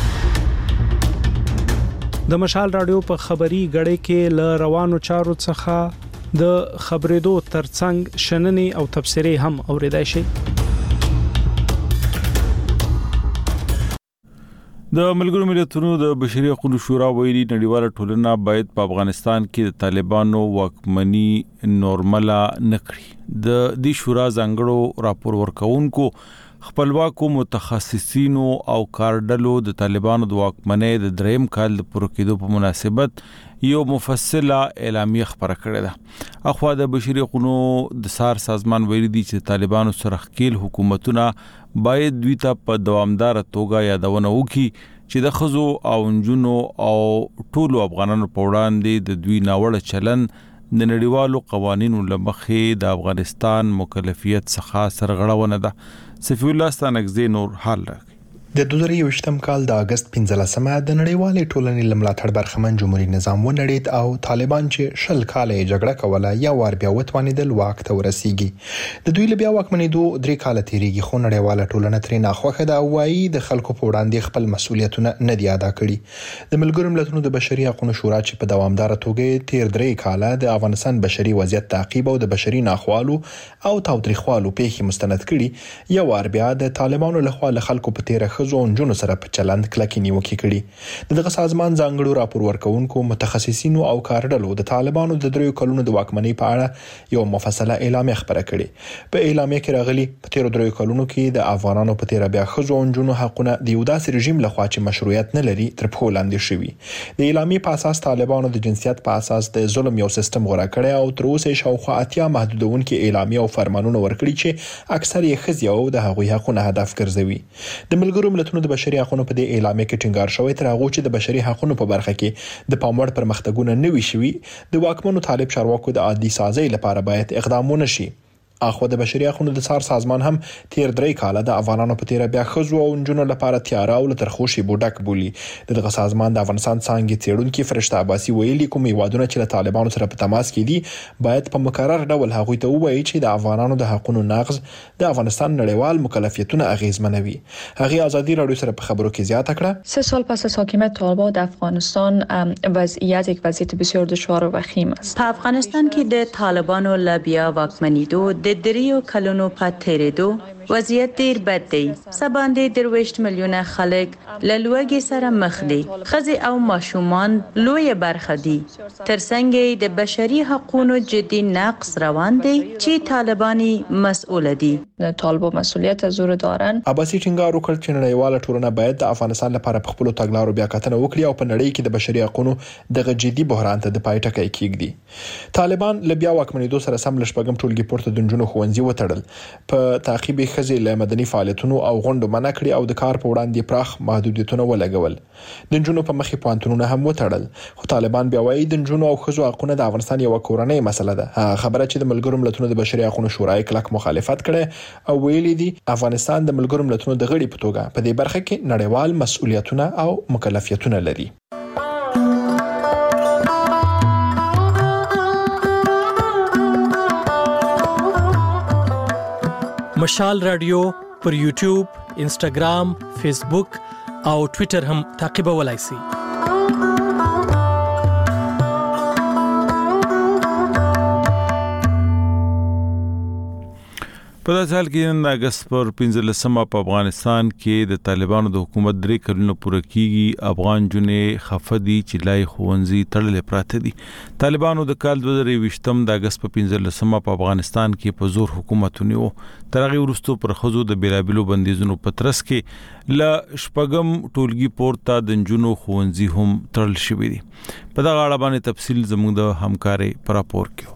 د مشال رادیو په خبري غړې کې ل روانو چارو څخه د خبرېدو ترڅنګ شننې او تبصرې هم اوریدای شي. د ملګرو ملتونو د بشري حقوقو شورا ویلي نړیواله ټولنه باید په افغانستان کې د طالبانو واکمني نورماله نکړي. د دې شورا ځانګړو راپور ورکوونکو خپلواکو متخصصینو او کارډلو د طالبانو د واکمنۍ د دریم کال د پوره کېدو په مناسبت یو مفصله اعلامیه خبره کړې ده. اخوا د بشري حقوقو د سار سازمان ویلي دي چې طالبانو سره ښکیل حکومتونه باید دوی ته په دوامدار توګه یادونه وکړي چې د خزو او نجونو او ټولو افغانانو په وړاندې د دوی ناوړه چلن د نړیوالو قوانینو لمخې د افغانستان مکلفیت څخه سرغړونه ده. صفی الله ستانکزی نور حال راکړي. د 2023م کال د اگست 15مه د نړیوالې ټولنې لملاتړ برخمن جمهوریت نظام ونړید او طالبان چې شل کال جګړه کوله یا ور بیا وتوانیدل واک ته ورسیږي. د دوی له بیا واکمنېدو 3 کال تیریږي خو نړیواله ټولنه ترې ناخوښه ده او وايي د خلکو په وړاندې خپل مسؤلیتونه نه دی ادا کړي. د ملګرو ملتونو د بشري حقوقو شورا چې په دوامدار توګه تیر 3 کال د افغانستان بشري وضعیت تعقیب او د بشري ناخوالو او تاوتریخوالو پیښې مستند کړي یا ور بیا د طالبانو لخوا له خلکو په تیر خزو جنونو سره په چلند کلکې نیوکې کړي. دغه سازمان ځانګړو راپور ورکوونکو متخصصینو او کارډلو د طالبانو د 3 کلونو د واکمنۍ په اړه یو مفصله اعلامیه خبره کړي. په اعلامیه کې راغلي په تیر 3 کلونو کې د افغانانو په تیر بیا خزو جنونو حقونه د یو داسې رژیم لخوا چې مشروعیت نه لري تر پښو لاندې شوي. د اعلامیې په اساس طالبانو د جنسیت په اساس د ظلم یو سیستم غوړه کړی او تر اوسه شاوخوا 80 محدودونکو اعلامیه او فرمانونه ورکړي چې اکثر یې خزي او د هغوی حقونه هدف ګرځوي. د ملګرو ملتونو د بشري حقوقو په دې اعلامیه کې ټینګار شوی تر هغه چې د بشري حقوقو په برخه کې د پاموړ پرمختګونه نه وي شوي د واکمنو طالب چارواکو د عادي سازي لپاره باید اقدامونه شي. اخو د بشري حقوقو د سار سازمان هم تیر 3 کال د افغانانو په تیر بیا خزو او نجونو لپاره تیار او ترخوشي بوډک بولی. دغه سازمان د افغانستان څنګه چیرونکو فرشته عباسي ویلي کوم یوادونه چې له طالبانو سره په تماس کې دي باید په مکرر ډول هغوی ته ووایي چې د افغانانو د حقوقو نقض د افغانستان نړیوال مکلفیتونه اغیزمنوي. هغه ازادي رادیو سره په خبرو کې زیاته کړه. 3 سال پس از حاکمیت طالبان در افغانستان وضعیت یک وضعیت بسیار دشوار و وخیم است. په افغانستان کې د طالبانو لبیا واکمنیدو د دریو کلونو په تیریدو وضعیت ډیر بد دی. سباندې 23 میلیونه خلک له لوږې سره مخ دي. ښځې او ماشومان لوی برخه دي. ترڅنګ د بشري حقوقو جدي نقض روان دي چې طالبانی مسئول دي. طالبان مسئولیت از زور دارن. عباسي ټینګار وکړ چې نړیواله ټولنه باید د افغانستان لپاره په خپل تګلارو بیا کتنه وکړي او په نړۍ کې د بشري حقوقو دغه جدي بحران ته د پای ټکی کېږدي. طالبان له بیا واکمنېدو سره سم لشپږم ټولګي پورته د جنونو ښوونځي وتړل. په تعقیب خزي له مدني فعالیتونو او غونډو منع کړي او د کار په وړاندې پراخ محدودیتونه ولګول. د جنونو په مخې پوهنتونونه هم وتړل. خو طالبان بیا وايي د جنونو او خزو حقونه د افغانستان یو کورنۍ مسله ده. خبره چې د ملګرو ملتونو د بشري حقوقو شورا کلک مخالفت کړي او ویلي دي افغانستان د ملګرو ملتونو د غړي په توګه په دې برخه کې نړیوال مسؤلیتونه او مکلفیتونه لري. مشال رادیو پر یوټیوب، انسټاګرام، فیسبوک او ټوئیټر هم تعقیبولای شئ. په داسې حال کې نن اگست پر 15مه په افغانستان کې د طالبانو د حکومت 3 کلونه پوره کیږي. افغان جنې خفدي چې لای خوونځي تړلې پراته دي. طالبانو د کال 2023م د اگست په 15مه په افغانستان کې په زور حکومت ونیو. تر هغه وروسته پر خزو د بیلابلو بندیزونو په ترڅ کې ل شپږم ټولګي پورته د جنونو خوونځي هم تړل شوی دي. په دغه اړه باندې تفصیل زموږ د همکاري پر راپور کې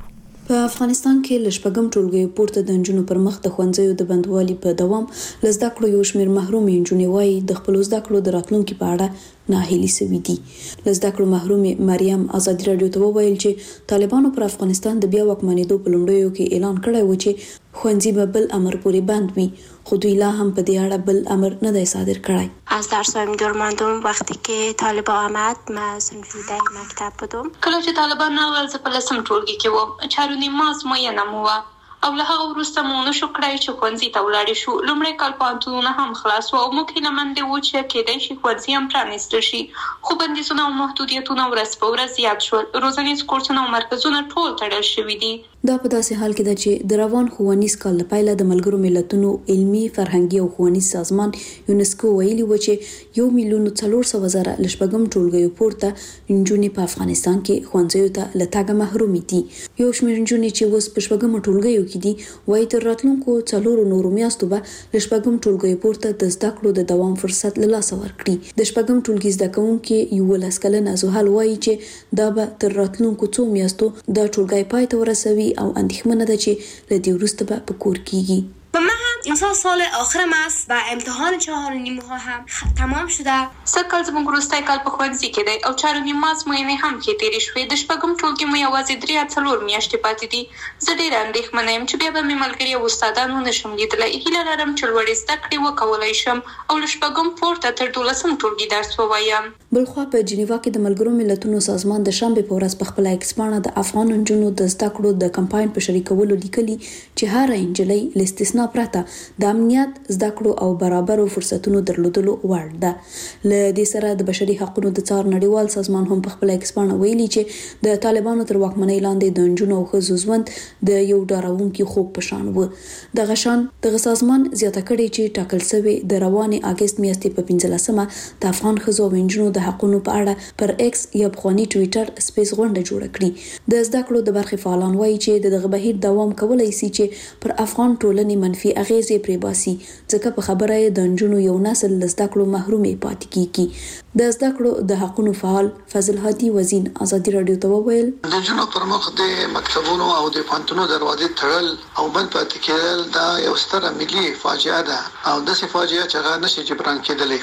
په افغانستان کې لشپګم ټولګي پورته د نجونو پر مخ د ښوونځیو د بندوالي په دوام لزده کړو یو شمېر محروم نجونې وایي د خپل زده کړو د راتلونکي په اړه ناهیلي سوي دي. لزده کړو محروم مریم ازادي راډیو ته وویل چې طالبانو پر افغانستان د بیا واکمنېدو په لومړیو کې اعلان کړی و چې ښوونځي به بل امر پورې بند وي، خو دوی لا هم په دې اړه بل امر نه دی صادر کړی. از درسایم دور ماندم وقتی که طالبان آمد ما صنف 17 مکتب بودم. کله چې طالبان راغلل زه په لسم ټولګي کې وم. چارونی ماز معینه مو وه او له هغه وروسته مو نشو کړی چې ښوونځي ته ولاړې شو. لومړی کال پوهنتونونه هم خلاص وو او موږ هیله مندې وو چې کیدای شي ښوونځي هم پرانیستل شي، خو بندیزونه او محدودیتونه ورځ په ورځ زیات شول. روزنیز کورسونه او مرکزونه ټول تړل شوي دي. دا په داسې حال کې ده چې د روان ښوونیز کال لپاره د ملګرو ملتونو علمي، فرهنګي او ښوونیز سازمان یونسکو ویلي و چې 1,400,000 لشپګم ټولګیو پورته نجونې په افغانستان کې ښوونځیو ته له تګه محرومې دي. یو شمېر نجونې چې اوس په شپږم ټولګیو کې دي وایي تر راتلونکو 4 نورو میاشتو به لشپګم ټولګیو پورته د زده کړو د دوام فرصت له لاسه ورکړي. د شپږم ټولګي زده کوونکي 11 کلنه زوهل وایي چې دا به تر راتلونکو 2 میاشتو د ټولګي پای ته ورسوي او اندېښمنه ده چې له دې وروسته به په کور کېږي. امسال سال آخرم است و امتحان 4.5 ماه هم تمام شده. سکل زموږ وروستی کال په ښوونځي کې دی او 4.5 ماه ازموینې هم کې تېرې شوې. د شپږم ټولګي مو یوازې 3-4 میاشتې پاتې دي. زه ډېره اندېښمنه یم چې بیا به مې ملګري او استادان ونشم لیدلی. هیله لرم چې لوړې زده کړې وکولی شم او له شپږم پورته تر 12م ټولګي درس ووایم. بلخوا په جنیوا کې د ملګرو ملتونو سازمان د شنبې په ورځ په خپل ایکس پاڼه د افغان نجونو د زده کړو د کمپاین په شریکولو لیکلي چې هر نجلۍ له استثنا پرته د امنیت، زده کړو او برابرو فرصتونو درلودلو وړ ده. له دې سره د بشري حقوقو د څار نړیوال سازمان هم په خپل ایکس پاڼه ویلي چې د طالبانو تر واکمنۍ لاندې د نجونو او ښځو ژوند د یو ډارونکي خوب په شان و. دغه شان دغه سازمان زیاته کړې چې ټاکل شوی د روانې اگست میاشتې په 15مه د افغان ښځو او نجونو د حقوقو په اړه پر ایکس یا افغاني ټوئیټر سپیس غونډه جوړه کړې. د زده کړو د برخې فعالان وایي چې دغه بهیر دوام کولای شي چې پر افغان ټولنې منفي اغیزې پرې باسي، ځکه په خبره یې د نجونو یو نسل له زده کړو محرومې پاتې کیږي. د زده کړو د حقوقو فعال فضل هادي وزین ازادي راډیو ته وویل د نجونو پر مخ د مکتبونو او د پوهنتونونو دروازې تړل او بند پاتې کېدل دا یو ستره ملي فاجعه ده او داسې فاجعه چې هغه نشي جبران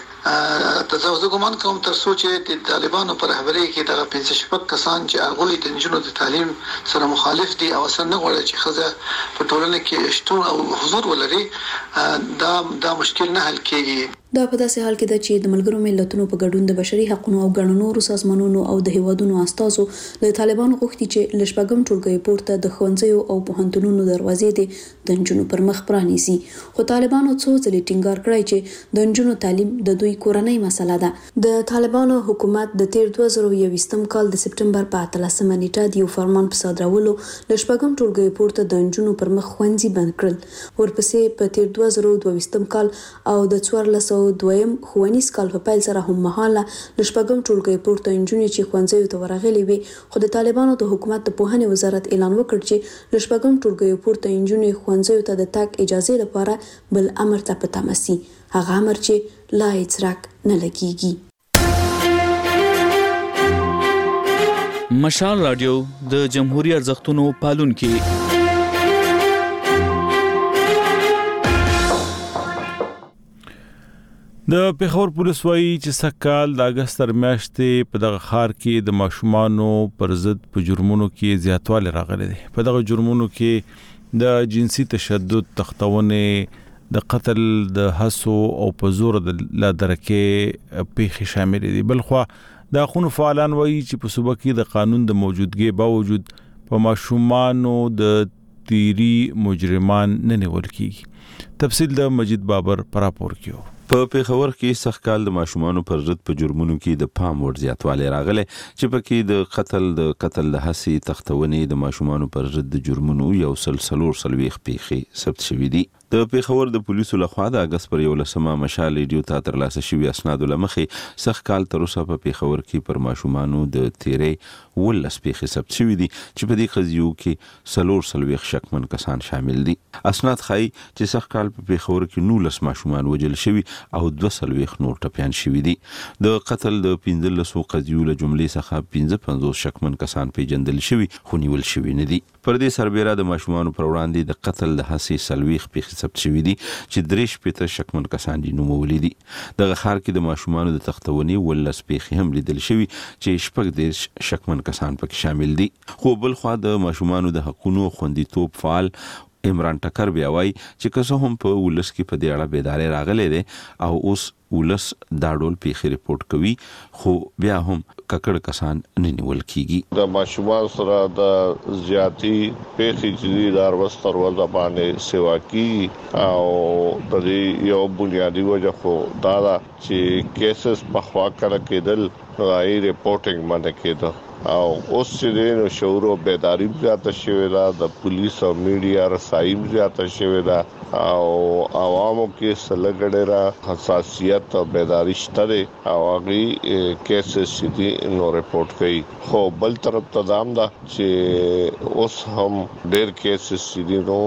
کېدلی. تاسو ګمان کوم تر څو چې د طالبانو پر رهبرۍ کې دغه 5 کسان چې هغوی د نجونو د تعلیم سره مخالف دي او اصلا نه غواړي چې ښځه په ټولنه کې شتون او حضور ولري، دا مشکل نه حل کېږي. دا په داسې حال کې ده چې د ملګرو ملتونو په ګډون د بشري حقوقو او ګڼو نورو سازمانونو او د هیوادونو استازو له طالبانو غوښتي چې له شپږم ټولګي پورته د ښوونځیو او پوهنتونونو دروازې د نجونو پر مخ پرانیزي، خو طالبانو څو ځلې ټینګار کړی چې د نجونو تعلیم د دوی کورنۍ مسله ده. د طالبانو حکومت د تیر 2021 کال د سپټمبر په 18مه نیټه د یو فرمان په صادرولو له شپږم ټولګي پورته د نجونو پر مخ ښوونځي بند کړل. ورپسې په تیر 2022 کال او د 1402 ښوونیز کال په پیل سره هم مهاله له شپږم ټولګي پورته نجونې چې ښوونځیو ته ورغلې وي، خو د طالبانو د حکومت د پوهنې وزارت اعلان وکړ چې له شپږم ټولګي پورته نجونې ښوونځیو ته د تګ اجازه لپاره بل امر ته په تمه سي، هغه امر چې لا څرک نه لګيږي. مشال رادیو د جمهوریت ارزښتونو پالونکي. د پیښور پولیس وایي چې سکهال د اگست تر میاشتې په دغه ښار کې د ماشومانو پر ضد په جرمونو کې زیاتوالی راغلی دی. په دغه جرمونو کې د جنسي تشدد، تختونې، د قتل، د هڅو او په زور د لادرکې پیښې شامل دي. بلخوا د حقوقو فعالان وایي چې په صوبه کې د قانون د موجودګۍ باوجود په ماشومانو د تیری مجرمان نه نیول کیږي. تفصیل د مجید بابر پر راپور کیو. په پیښور کې سخکال د ماشومانو پر ضد په جرمونو کې د پام وړ زیاتوالی راغلی چې پکې د قتل د هڅې، تختونې، د ماشومانو پر ضد د جرمونو 140 پیښې ثبت شوې دي. د پیښور د پولیسو لخوا د اگست پر 11 مشال ریډیو ته ترلاسه شوی اسناد لمخې سخت کال تر اوسه په پیښور کې پر ماشومانو د تیرې ولس پیښې ثبت شوی دي چې په دې قضیو کې 4 شکمن کسان شامل دي. اسناد ښایي چې سخت کال په پیښور کې 19 ماشومان وژل شوي او 2 نور ټپیان شوي دي. د قتل د 15 قضیو له جملې څخه 55 شکمن کسان پیژندل شوي خو نیول شوي نه دي. پر دې سربېره د ماشومانو پر وړاندې د قتل د هڅې 40 پیښې ثبت شوي دي چې 3 شکمن کسان دي نومولي دي. دغه ښار کې د ماشومانو د تختونې 19 پیښې هم لیدل شوي چې 10 شکمن کسان پکې شامل دي. خو بل خوا د ماشومانو د حقوقو خوندیتوب فعال عمران ټکر بیا وایي چې که څه هم په ولس کې په دې اړه بیداري راغلې ده او اوس ولس دا ډول پیښې ریپورت کوي خو بیا هم ککړ کسان نه نیول کیږي. د ماشومان سره د زیاتی پیښې چې د ارواستر ورځ باندې سیوا کی او د یو بنیادی وجه خو دا چې کیسز په خوا کړه کېدل راي ریپورټینګ باندې کېده او اوس چې نو شعور او بیداری زیاته شوې ده د پولیس او میډیا رسایي زیاته شوې ده او عوامو کې سلګړه حساسیت او بیداری شته او هغه کیسز چې نو ریپورت کړي خو بل طرف ته دام ده چې اوس هم ډېر کیسز چې نو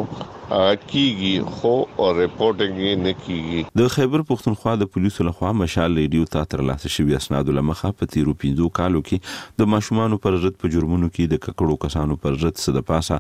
کیږي خو ریپورټینګ نه کیږي. د خیبر پښتونخوا د پولیسو لخوا مشال ریډیو ته ترلاسه شوی اسناد لمخه په تیرو 15 کالو کې د ماشومانو پر ضد په جرمونو کې د ککړو کسانو پر ضد څه د پاسه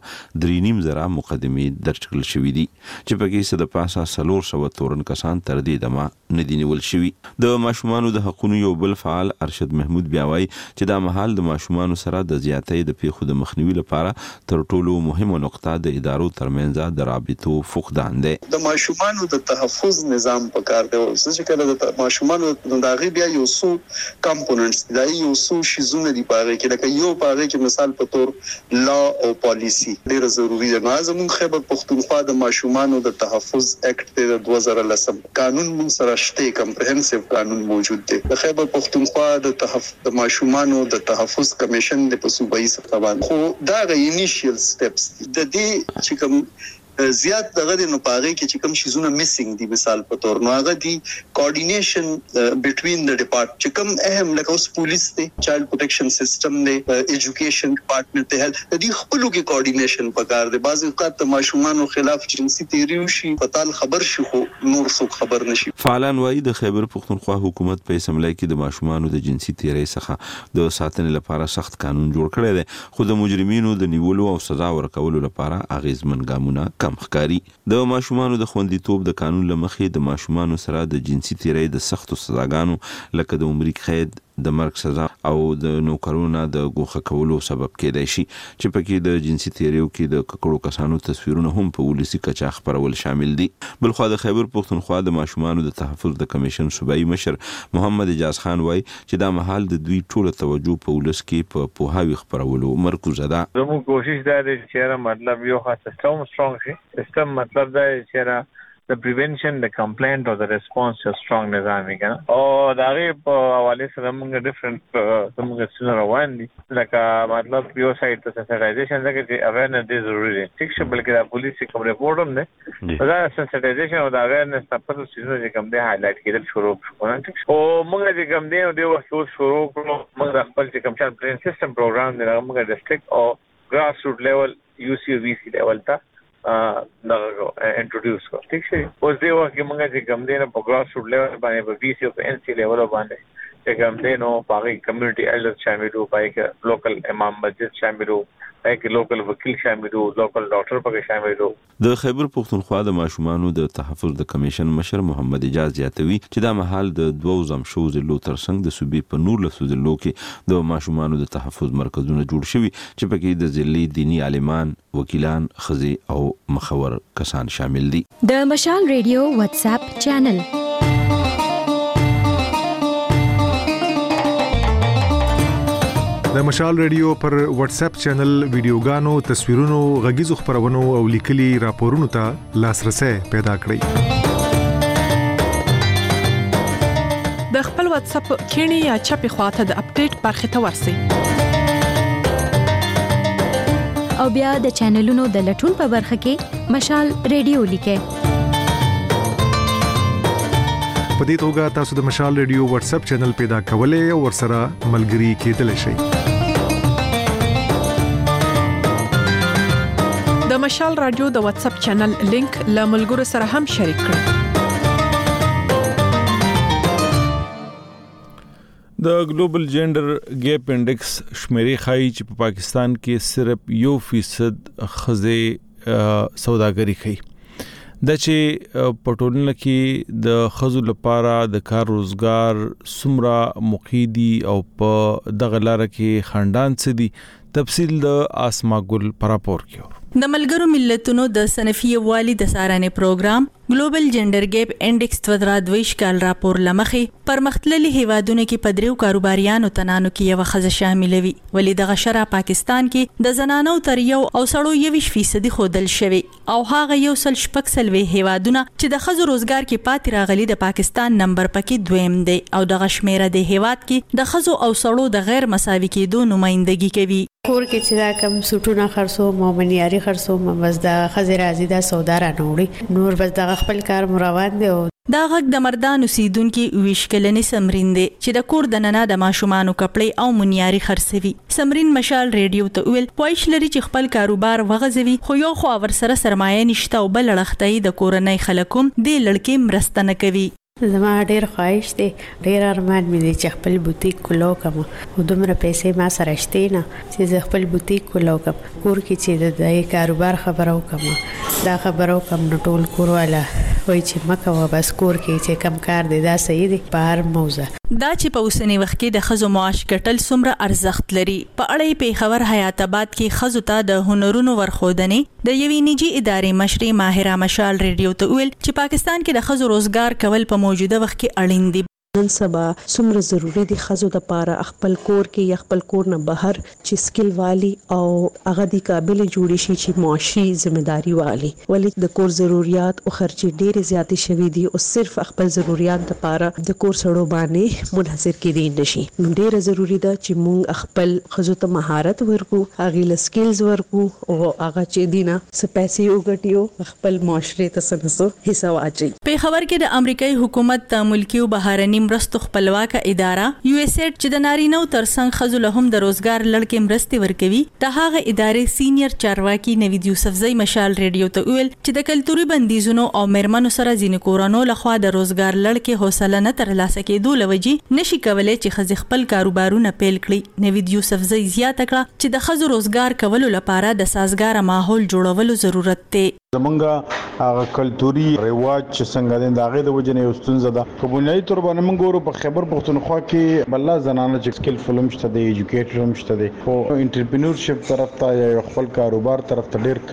3.5 مقدمې درج کړل شوې دي چې په کې څه د پاسه 400 تورن کسان تر دې دمه نه دي نیول شوي. د ماشومانو د حقوقو یو بل فعال ارشد محمود بیا وایي چې دا مهال د ماشومانو سره د زیاتې د پیښو د مخنیوي لپاره تر ټولو مهمه نقطه د ادارو ترمنځ د رابطو فقدان ده. د ماشومانو د تحفظ نظام په کار دی چې کله د ماشومانو د داغي بیا یو څو کمپوننټس دی یو څو شیزونه دی پاره کې لکه یو پاره کې مثال په تور لا او پالیسی ډیره ضروری ده. زموږ خیبر پښتونخوا د ماشومانو د تحفظ اکټ د 2010 قانون موږ سره شته کمپریهنسیو قانون موجود دی. د خیبر پښتونخوا د ماشومانو د تحفظ کمیشن د صوبایي سطح باندې خو دا غي انیشیل سټپس د دې چې کوم زیات دغه د نو پاغي کې چې کوم شیزونه میسنګ دي مثال په تور نو هغه دي کوارډینیشن بټوین د ډپارټمنټ چې کوم اهم لکه اوس پولیس دی چایلډ پروټیکشن سیستم دی ایجوکیشن ډپارټمنټ ته هیلث د دې خپلو کې کوارډینیشن پکار دی. بعض اوقات ماشومانو خلاف جنسي تیریو شي پتال خبر شي خو نور څوک خبر نشي. فعالان وایي د خیبر پښتونخوا حکومت په اسمبلی کې د ماشومانو د جنسي تیری څخه د ساتنې لپاره سخت قانون جوړ کړی دی خو د مجرمینو د نیولو او سزا ورکولو لپاره اغیزمن ګامونه کم ښکاري. د ماشومانو د خوندیتوب د قانون لمخې د ماشومانو سره د جنسي تیری د سختو سزاګانو لکه د عمري قید د مرګ سزا او د نوکرونو د ګوښه کولو سبب کېدای شي چې پکې د جنسي تیریو کې د ککړو کسانو تصویرونه هم په ولسی کچا خبرول شامل دي. بلخو د خیبر پښتونخوا د ماشومانو د تحفظ د کمیشن صوبایي مشر محمد اجاز خان وایي چې دا مهال د دوی ټوله توجه په ولس کې په پوهاوی خبرولو مرکز ده. زموږ کوشش دا دی چې مطلب یو خاص سیستم سترونګ شي. سیستم مطلب دا چې the prevention, the complaint or the response to strong نظام کنه او دا غي په حواله سره موږ ډیفرنٹ موږ څنګه روان دي لکه مطلب یو سایت ته سنسټایزیشن دغه چې اویرنس دی ضروری دی ټیک شه بلکې د پولیس کوم ریپورت هم دی دا سنسټایزیشن او دا اویرنس په تاسو چې کوم دی هایلایټ کېدل شروع شو او موږ چې کوم دی د وخت شروع کړو موږ خپل چې کوم چل پلان سیستم پروګرام دی موږ ډیسټریکټ او ګراس روټ لیول UCVC لیول ته انټروډیوس کو ٹھیک شي. اوس دی وخت کې موږ چې کوم دینه په ګراس روټ لیول باندې په VC او NC لیول باندې چې کوم دینو په کمیونټي ایلډر شامل وو پای کې لوکل امام مسجد شامل وو پای کې لوکل وکیل شامل وو لوکل ډاکټر پکې شامل وو. د خیبر پښتونخوا د ماشومانو د تحفظ د کمیشن مشر محمد اجاز زیاتوي چې دا مهال د 2 شو ضلعو ترڅنګ د صوبې په 19 ضلعو کې د ماشومانو د تحفظ مرکزونه جوړ شوي چې پکې د ضلعي دینی عالمان وکیلان خزي او مخور کسان شامل دي. د مشال ریډیو واتس اپ چینل د مشال ریډیو پر واتس اپ چینل ویډیوګانو تصویرونو غږیزو خبرونو او لیکلي راپورونو ته لاسرسي پیدا کړئ. د خپل واتس اپ کینی یا چپی خواته د اپډیټ برخه ته ورسئ او بیا د چینلونو د لټون په برخه کې مشال ریډیو لیکئ. په دې توګه تاسو د مشال ریډیو واتس اپ چینل پیدا کولای او ورسره ملګري کېدلی شئ. د مشال رادیو د واتس اپ چینل لینک له ملګرو سره هم شریک کړئ. د ګلوبل جندر ګیپ انډیکس شمیرې ښایي چې په پاکستان کې صرف 1% ښځې سوداګري کوي. د چې په ټولنه کې د ښځو لپاره د کار روزګار څومره مقیدي او په دغه لار کې خاندان څه دي. تفصیل د آسما ګل پر راپور کې. د ملګرو ملتونو د صنفي والي د سارنې پروګرام ګلوبل جندر ګیپ انډیکس 2022 کال راپور لمخې پرمختللي هیوادونو کې په دریو کاروباریانو تنانو کې یو ښځه شاملوي، ولې دغه شرع پاکستان کې د زنانو تر یو او سړو 20% خودل شوی او هغه یو سل شپږ سلوي هیوادونه چې د ښځو روزګار کې پاتې راغلي د پاکستان نمبر پکې دویم دی او دغه شمیره د هیواد کې د ښځو او سړو د غیر مساوي کېدو نمائندګي کوي. کور کې چې دا کم سټونه خرڅو مومنیاري خرڅو بس د خزر ازي دا سودا را نوړي نور بس د خپل کار مروان دی. دا غږ د مردانو سیدونکو ویشکلنې سمرین دی چې د کور د ننه د ماشومانو کپړې او منیاري خرڅوي. سمرین مشال ریډیو ته ویل پوښ لري چې خپل کاروبار وغځوي خو یو خو ور سره سرمایه نشته او بل لړختای د کورنۍ خلکوم د لړکې مرسته نه کوي. زما ډیر خواهش دی، ډیر ارمان مې دی چې خپل بوتیک کولو کوم او دومره پیسې ما سره شته نه چې زه خپل بوتیک کولو کوم. کور کې چې د کاروبار خبرو کوم دا خبرو کوم نو ټول کور والا وای چې مکه بس کور کې چې کم کار دی دا صحیح دی په هر موضوع. دا چې په اوسنی وخت کې د خزو معاش کټل څومره ارزښت لري. په اړه په خبر حیات آباد کې خزو ته د هنرونو ورخودنې د یوې نجی ادارې مشري ماهره مشال ریډیو ته ویل چې پاکستان کې د خزو روزګار کول په موجوده وخت کې اړین دي. نن سبا څومره ضروری دي خزو د پاره خپل کور کې یا خپل کور نه بهر چې سکل والی او هغه د قابل جوړی شي چې معاشي ځمېداري والی ولې د کور ضرورت او خرچې ډېر زیاتې شوي دي او صرف خپل ضرورت د پاره د کور سړو باندې منحصر کېدی نشي. نو ډېر ضروری ده چې موږ خپل خزو ته مهارت ورکو، هغه ل سکلز ورکو او هغه چې دینه سپېسي وګټیو خپل معاشره ته سنسو حصہ واچي. په خبر کې د امریکایي حکومت د ملکی او بهرني مرستو خپلواکه اداره یو اس ایډ چې د نارینو ترڅنګ خزو له هم د روزګار لړکې مرستې ورکوي د هغه ادارې سینیئر چارواکي نوید یوسفزئی مشال ریډیو ته ویل چې د کلتوري بندیزونو او مرمنو سره ځینې کورانو لخوا د روزګار لړکې حوصله نه ترلاسه کېدو لوجي نشي کولای چې خزي خپل کاروبارونه پیل کړي. نوید یوسفزئی زیاته کړه چې د خزو روزګار کولو لپاره د سازګار ماحول جوړولو ضرورت دی. زمونږه هغه کلتوري رواج چې څنګه دین داغه د وجنه یوستون زده کومنۍ تر باندې موږ ورو په خبر پښتونخوا کې بللا زنانه چې سکل فلم شته دی ایجوکیټر هم شته دی خو انټرپرینورشپ طرف ته یا خپل کاروبار طرف ته ډیر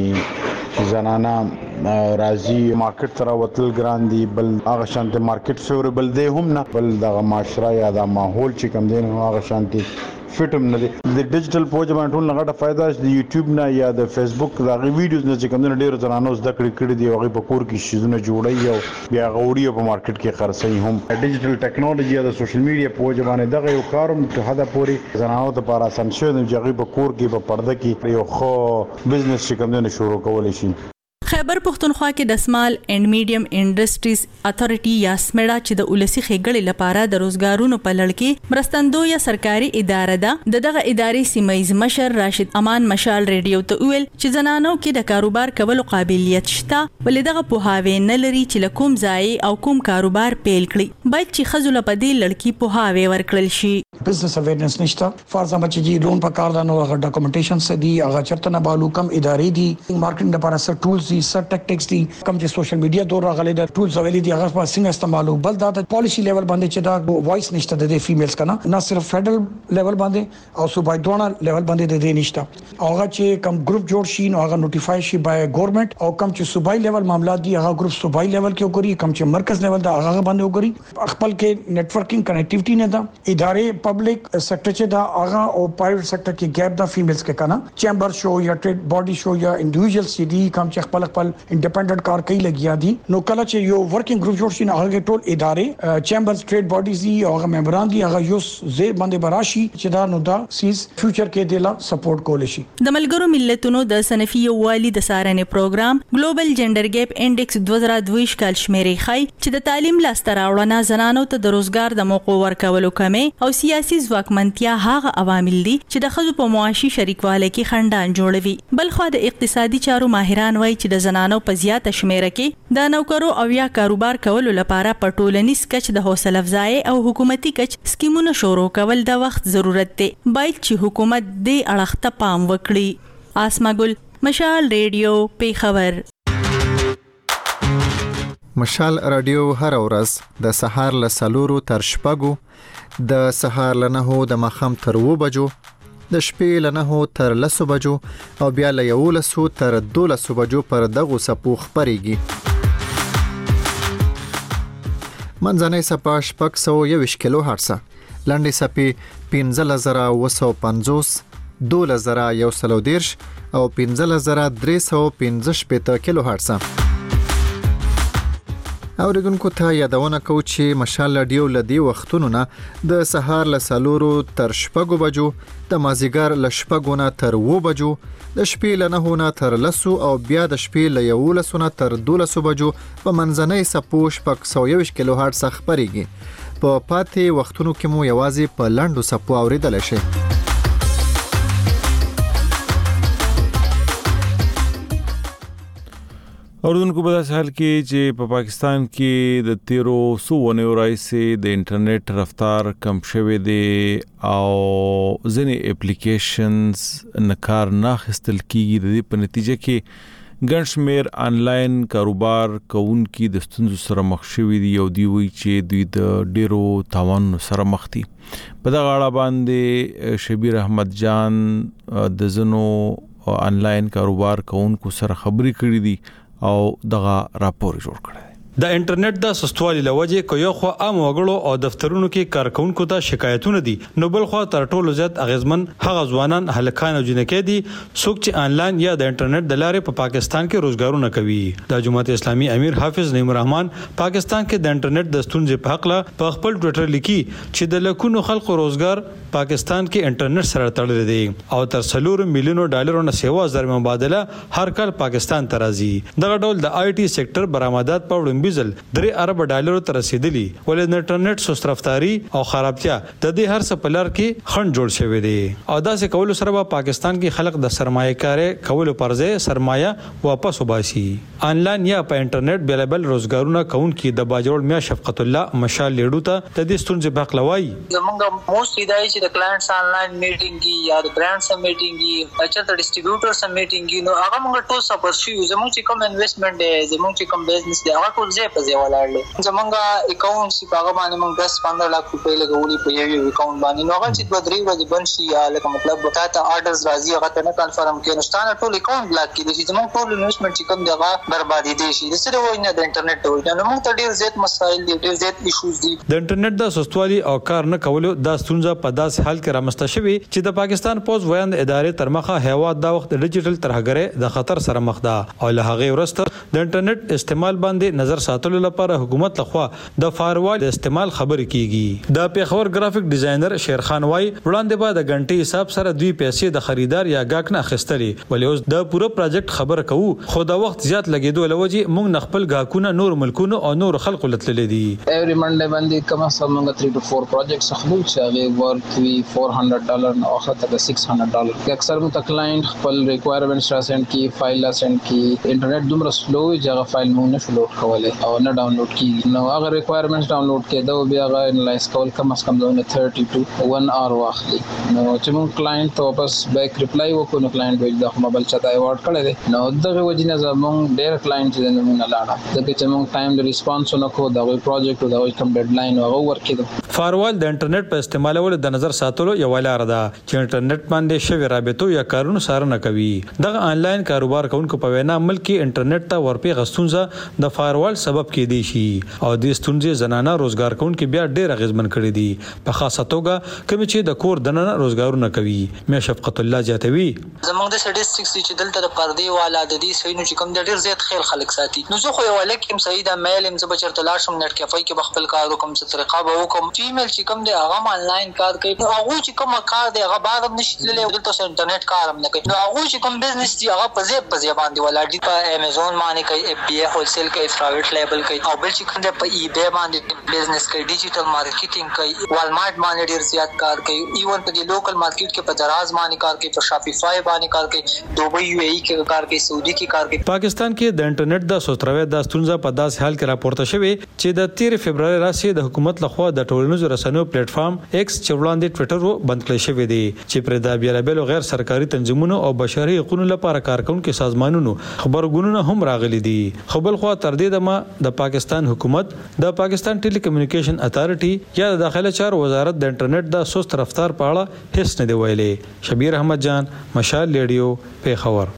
کمی زنانه راځي. مارکیټ تر وتل ګران دی بل هغه شانت مارکیټ فیوریبل دی هم نه بل دغه معاشره یا د ماحول چې کم دین هغه شانتي فټم نه دي. د ډیجیټل پوهه باندې ټول لغړه فائدہ د یوټیوب نه یا د فیسبوک دا غي ویډیوز نه چې کوم نه ډیر زنانو زده کړی دي او غي په کور کې شیزونه جوړي او بیا غوړي په مارکیټ کې خرڅي هم. ډیجیټل ټیکنالوژي یا د سوشل میډیا پوهه باندې دغه یو کاروم ته حدا پوری زنانو ته لپاره آسان شوی دی چې غي په کور کې په پرده کې یو خو بزنس چې کوم نه شروع کولای شي. خیبر پښتونخوا کې د سمال اینڈ میډیم انډستریز اتھارټي یا سمړه چې د ولسی خېګړې لپاره د روزګارونو په لړ کې مرستندو یا سرکاري اداره ده دغه ادارې سیمایز مشر راشد امان مشال ریډیو ته ویل چې زنانو کې د کاروبار کولو قابلیت شته ولې دغه پوهاوی نه لري چې لکوم ځای او کوم کاروبار پیل کړي باید چې خزو لپاره لړکی پوهاوی ورکړل شي. بزنس اویرنس نشته فرض هم چې لون په کار دانو هغه ډاکومېنټیشن سدي هغه چرته نه بالو کم ادارې دي مارکیټینګ لپاره سر ټولز سر ټیکټکس دي کوم چې سوشل میډیا دور راغلي د ټولز اویلې دي هغه په څنګه استعمالو بل دا د پالیسی لیول باندې چې دا وایس نشته د فیمیلز کنه نه صرف فدرل لیول باندې او صوبای دوه لیول باندې د نشته هغه چې کوم ګروپ جوړ شي نو هغه نوټیفای شي بای ګورنمنت او کوم چې صوبای لیول معاملات دي هغه ګروپ صوبای لیول کې وګوري کوم چې مرکز لیول دا هغه باندې وګوري خپل کې نتورکینګ کنیکټیویټی نه دا ادارې پبلک سیکټر چې دا هغه او پرایویټ سیکټر کې ګیپ دا فیمیلز کې کنه چیمبر شو یا ټریډ باډي شو یا انډیویډوال سی ډي کوم چې خپل خپل انډیپندنٹ کار کوي لګیا دي نو کله چې یو ورکینګ ګروپ جوړ شي نه هغه ټول ادارې چیمبرز ټریډ باډیز دي او هغه ممبران دي هغه یو زیر باندې براشي چې دا نو دا سیز فیوچر کې دیلا سپورټ کول شي. د ملګرو ملتونو د صنفي یووالي د سارنې پروګرام ګلوبل جندر ګیپ انډیکس 2022 کال شمیرې خای چې د تعلیم لاسته راوړنه زنانو ته د روزګار د موقعو ورکولو کمې او سیاسي ځواکمنتیا هغه عوامل دي چې د ښځو په معاشي شریکواله کې خنډان جوړوي. بلخو د اقتصادي چارو ماهران وایي چې د زنانو په زیاته شمیره کې د نوکرو او یا کاروبار کولو لپاره په ټولنیز کچ د حوصله افزای او حکومتي کچ سکیمونه شروع کول د وخت ضرورت دی. باید چې حکومت دې اړخ ته پام وکړي. آسما ګل، مشال ریډیو، پیښور. مشال رادیو هر ورځ د سهار له 4 تر 6، د سهار له 9 د ماښام تر 2 بجو، د شپې له 9 تر 10 بجو او بیا له 11 تر 12 بجو پر دغه سپو خبريږي. منځنۍ سپا 621 کیلو هرتز، لنډې سپې 15950، 12130 او 15315 کیلو هرتز. اوریدونکو ته یادونه کوم چې مشال رادیو لدی وختونو نه د سهار له 4 تر 6 بجو، د مازیګر له 6 نه تر 2 بجو، د شپې له 9 نه تر 10 او بیا د شپې له 11 نه تر 12 بجو په منځنۍ سپو 621 کیلو هرتز خبريږي. په پاتې وختونو کې مو یوازې په لاندو سپو اوریدل شي. اوردونکو په داسې حال کې چې په پاکستان کې د 1300 ونیو راځي د انټرنیټ رفتار کم شوی دی او ځینې اپلیکیشنز نکار نه خستل کیږي. د دې په نتیجه کې ګڼ شمېر آنلاین کاروبار کوونکي د ستونزو سره مخ شوي دي او دوی وایي چې دوی د ډیرو تاوانونو سره مخ دي. په دغه اړه باندې شبیر احمد جان د زنو آنلاین کاروبار کوونکو سره خبرې کړې دي او دغه راپور جوړ کړی. د انټرنیټ د سستوالي لوجه کوي خو عام وګړو او دفترونو کې کارکونکو ته شکایتونه دي، نو بل خو تر ټولو زیات اغیزمن هغه ځوانان هلکان او جنکې دي څوک چې آنلاین یا د انټرنیټ د لارې په پاکستان کې روزګارونه کوي. د جماعت اسلامي امیر حافظ نعیم الرحمن پاکستان کې د انټرنیټ د ستونزې په حق له په خپل ټوئیټر لیکي چې د لکونو خلکو روزګار پاکستان کې انټرنیټ سره تړلې دي او تر 4 میلیونو ډالرو نه 7000 مبادله هر کال پاکستان ته راځي. دغه ډول د آی ټي سېکټر برآمدات په وړاندې بزل 3 ارب ډالرو ته رسیدلی، ولې د انټرنیټ سست رفتاری او خرابتیا د دې هر څه په لار کې خنډ جوړ شوی دی او دا څه کول سره په پاکستان کې خلک د سرمایه کاري کول پرځه سرمایه واپس وباسي. آنلاین یا په انټرنیټ بیلابل روزګارونه کوونکي د باجوړ میا شفقت الله مشال لیډو ته د دې ستونزې په خلوای. زمونږ موست دی چې د کلاینټس آنلاین میټینګ یا د برانډ سم میټینګ چې د ډسټریبیوټر سم میټینګ نو هغه موږ ټول سپورټ شو. زموږ چې کوم انویسټمنټ دی، زموږ چې کوم بزنس دی، هغه ټول ځای په ځای ولاړل. زمونږ اکاونټ چې هغه باندې موږ 10-15 لک روپۍ لګولې په یو اکاونټ باندې، نو هغه چې 2-3 ورځې بند شي یا لکه مطلب ته آرډرز راځي هغه ته نه کنفرم کړي نو ستانه ټول اکاونټ بلاک کړي چې زموږ ټول انویسټمنټ چې کوم دی هغه بربادي دي شي. د سره وینه د انټرنیټ ته وینه نو موږ ته ډیر زیات مسایل دي، ډیر زیات ایشوز دي. د انټرنیټ د سستوالي او کار نه کولو د ستونزه په داسې حال کې رامسته شوی چې د پاکستان پوز ویاند ادارې تر مخه هیواد دا وخت ډیجیټل ترهګرۍ د خطر سره مخ ده او له هغه ورسته د انټرنیټ استعمال باندې نظر ساتلو لپاره حکومت لخوا د فایروال استعمال خبرې کیږي. د پیښور گرافیک ډیزاینر شیرخان وای وړاندې به د غنټې حساب سره دوی پیسې د خریدار یا گاهک نه اخیستلې، ولې اوس د پوره پروجیکټ خبره کوو خو د وخت زیات لګیدو لوجي موږ خپل گاهکونه نور ملکونو او نور خلکو لتللې دي. ایوری منډه باندې کوم څه موږ 3 to 4 پروجیکټس خپل چې هغه ورک وی $400 او اخر ته $600. اکثر مو کلاینټ خپل ریکوایرمنټس را سند کی، فایل را سند کی، انټرنیټ دومره سلو وي چې هغه فایل مو نه فلوټ کولای او نه ډاونلوډ کیږي. نو هغه ریکوایرمنټس ډاونلوډ کېده او بیا هغه انالایز کول کم از کم 30 to 1 hour واخلي. نو چې موږ کلاینټ ته واپس بیک ریپلای وکړو نو کلاینټ وایي د موبایل چاته ایوارډ کړی دی. نو دغه وجې نه زموږ ډېر کلاینټ چې نمونه لاړه ځکه چې موږ ټایم د ریسپانس نه کوو، دغه پروجیکټ او دغه کوم ډیډلاین هغه ورکېدو. فایروال د انټرنیټ په استعمالولو د نظر ساتلو یو لار ده چې انټرنیټ باندې شوی رابطو یا کارونو څارنه کوي. دغه آنلاین کاروبار کوونکو په وینا ملکی انټرنیټ ته ورپی غستونزه د فایروال زوال سبب کېدی شي او د ستونزې زنانه روزګار کوونکو بیا ډېر اغیزمن کړي دي په خاصه توګه کوم چې د کور دننه روزګارونه کوي مې شفقت الله زیاتوي زمونږ د سټیټسټکس چې دلته د پردي والا د دې صحیح نو چې کوم د ډیر زیات خیال خلک ساتي نو زه خو یو لکه صحیح د میل هم زبر چرته لاشم نت کیفای کې بخپل کار وکم څه طریقه به وکم فیمیل چې کوم د هغه آنلاین کار کوي نو هغه چې کوم کار دی هغه بعد هم نشي تللی دلته انټرنیټ کار هم نه کوي نو هغه چې کوم بزنس دی هغه په ځای باندې ولا دي په امیزون باندې کوي اف بی ای هولسیل کوي پرایویټ لیبل کوي او بل چې کوم د په ای بی باندې بزنس کوي ډیجیټل مارکیټینګ کوي والمارټ باندې ډیر زیات کار کوي ایون په دې لوکل مارکیټ کې په دراز باندې کار کوي په شاپیفای باندې کار کوي دوبۍ یو ای کې کار کوي سعودي کې کار کوي پاکستان کې د انټرنیټ د سوتروي د ستونزه په داس حال کې راپورته شوې چې د 13 فبراير راځي د حکومت لخوا د ټولنیزو رسنیو پلیټ فارم ایکس چې وړاندې ټوئیټر بند کړی شوی دی چې پر د بیلابل غیر سرکاري تنظیمونو او بشري حقوقو لپاره کارکونکو سازمانونو خبرګونونه هم راغلي دي خو بل خو تر دې دمه د پاکستان حکومت د پاکستان ټیلی کمیونیکیشن اتارټي یا د داخله چارو وزارت د انټرنیټ د سست رفتار په اړه هیڅ نه دی ویلي شبیر احمد جان مشال ریډیو پیښور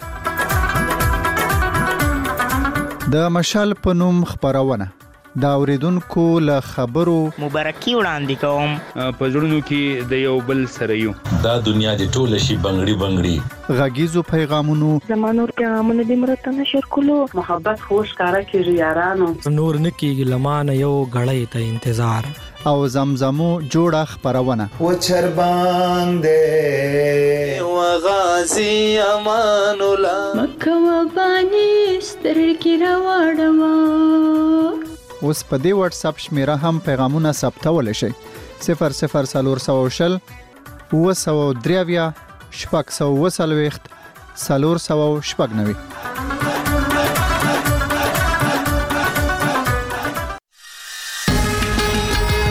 د مشال په نوم خبرونه دا اوریدونکو له خبرو مبارکي وړاندې کوم په ژوندونو کې د یو بل سره یو دا دنیا د ټوله شي بنگړي غږیزو پیغامونو زمانور پیغامونه د مرته نشر کولو محبت خوش کارا کیږي یارانو نور نکیږي لمانه یو غړې ته انتظار او زمزمو جوړه خبرونه و چربان دې و غازی امان الله مکه و بانی سترګې راوړم اوس په دې واتس اپ شمیره هم پیغامونه ثبتول شي 0040 و 3 شپږ 490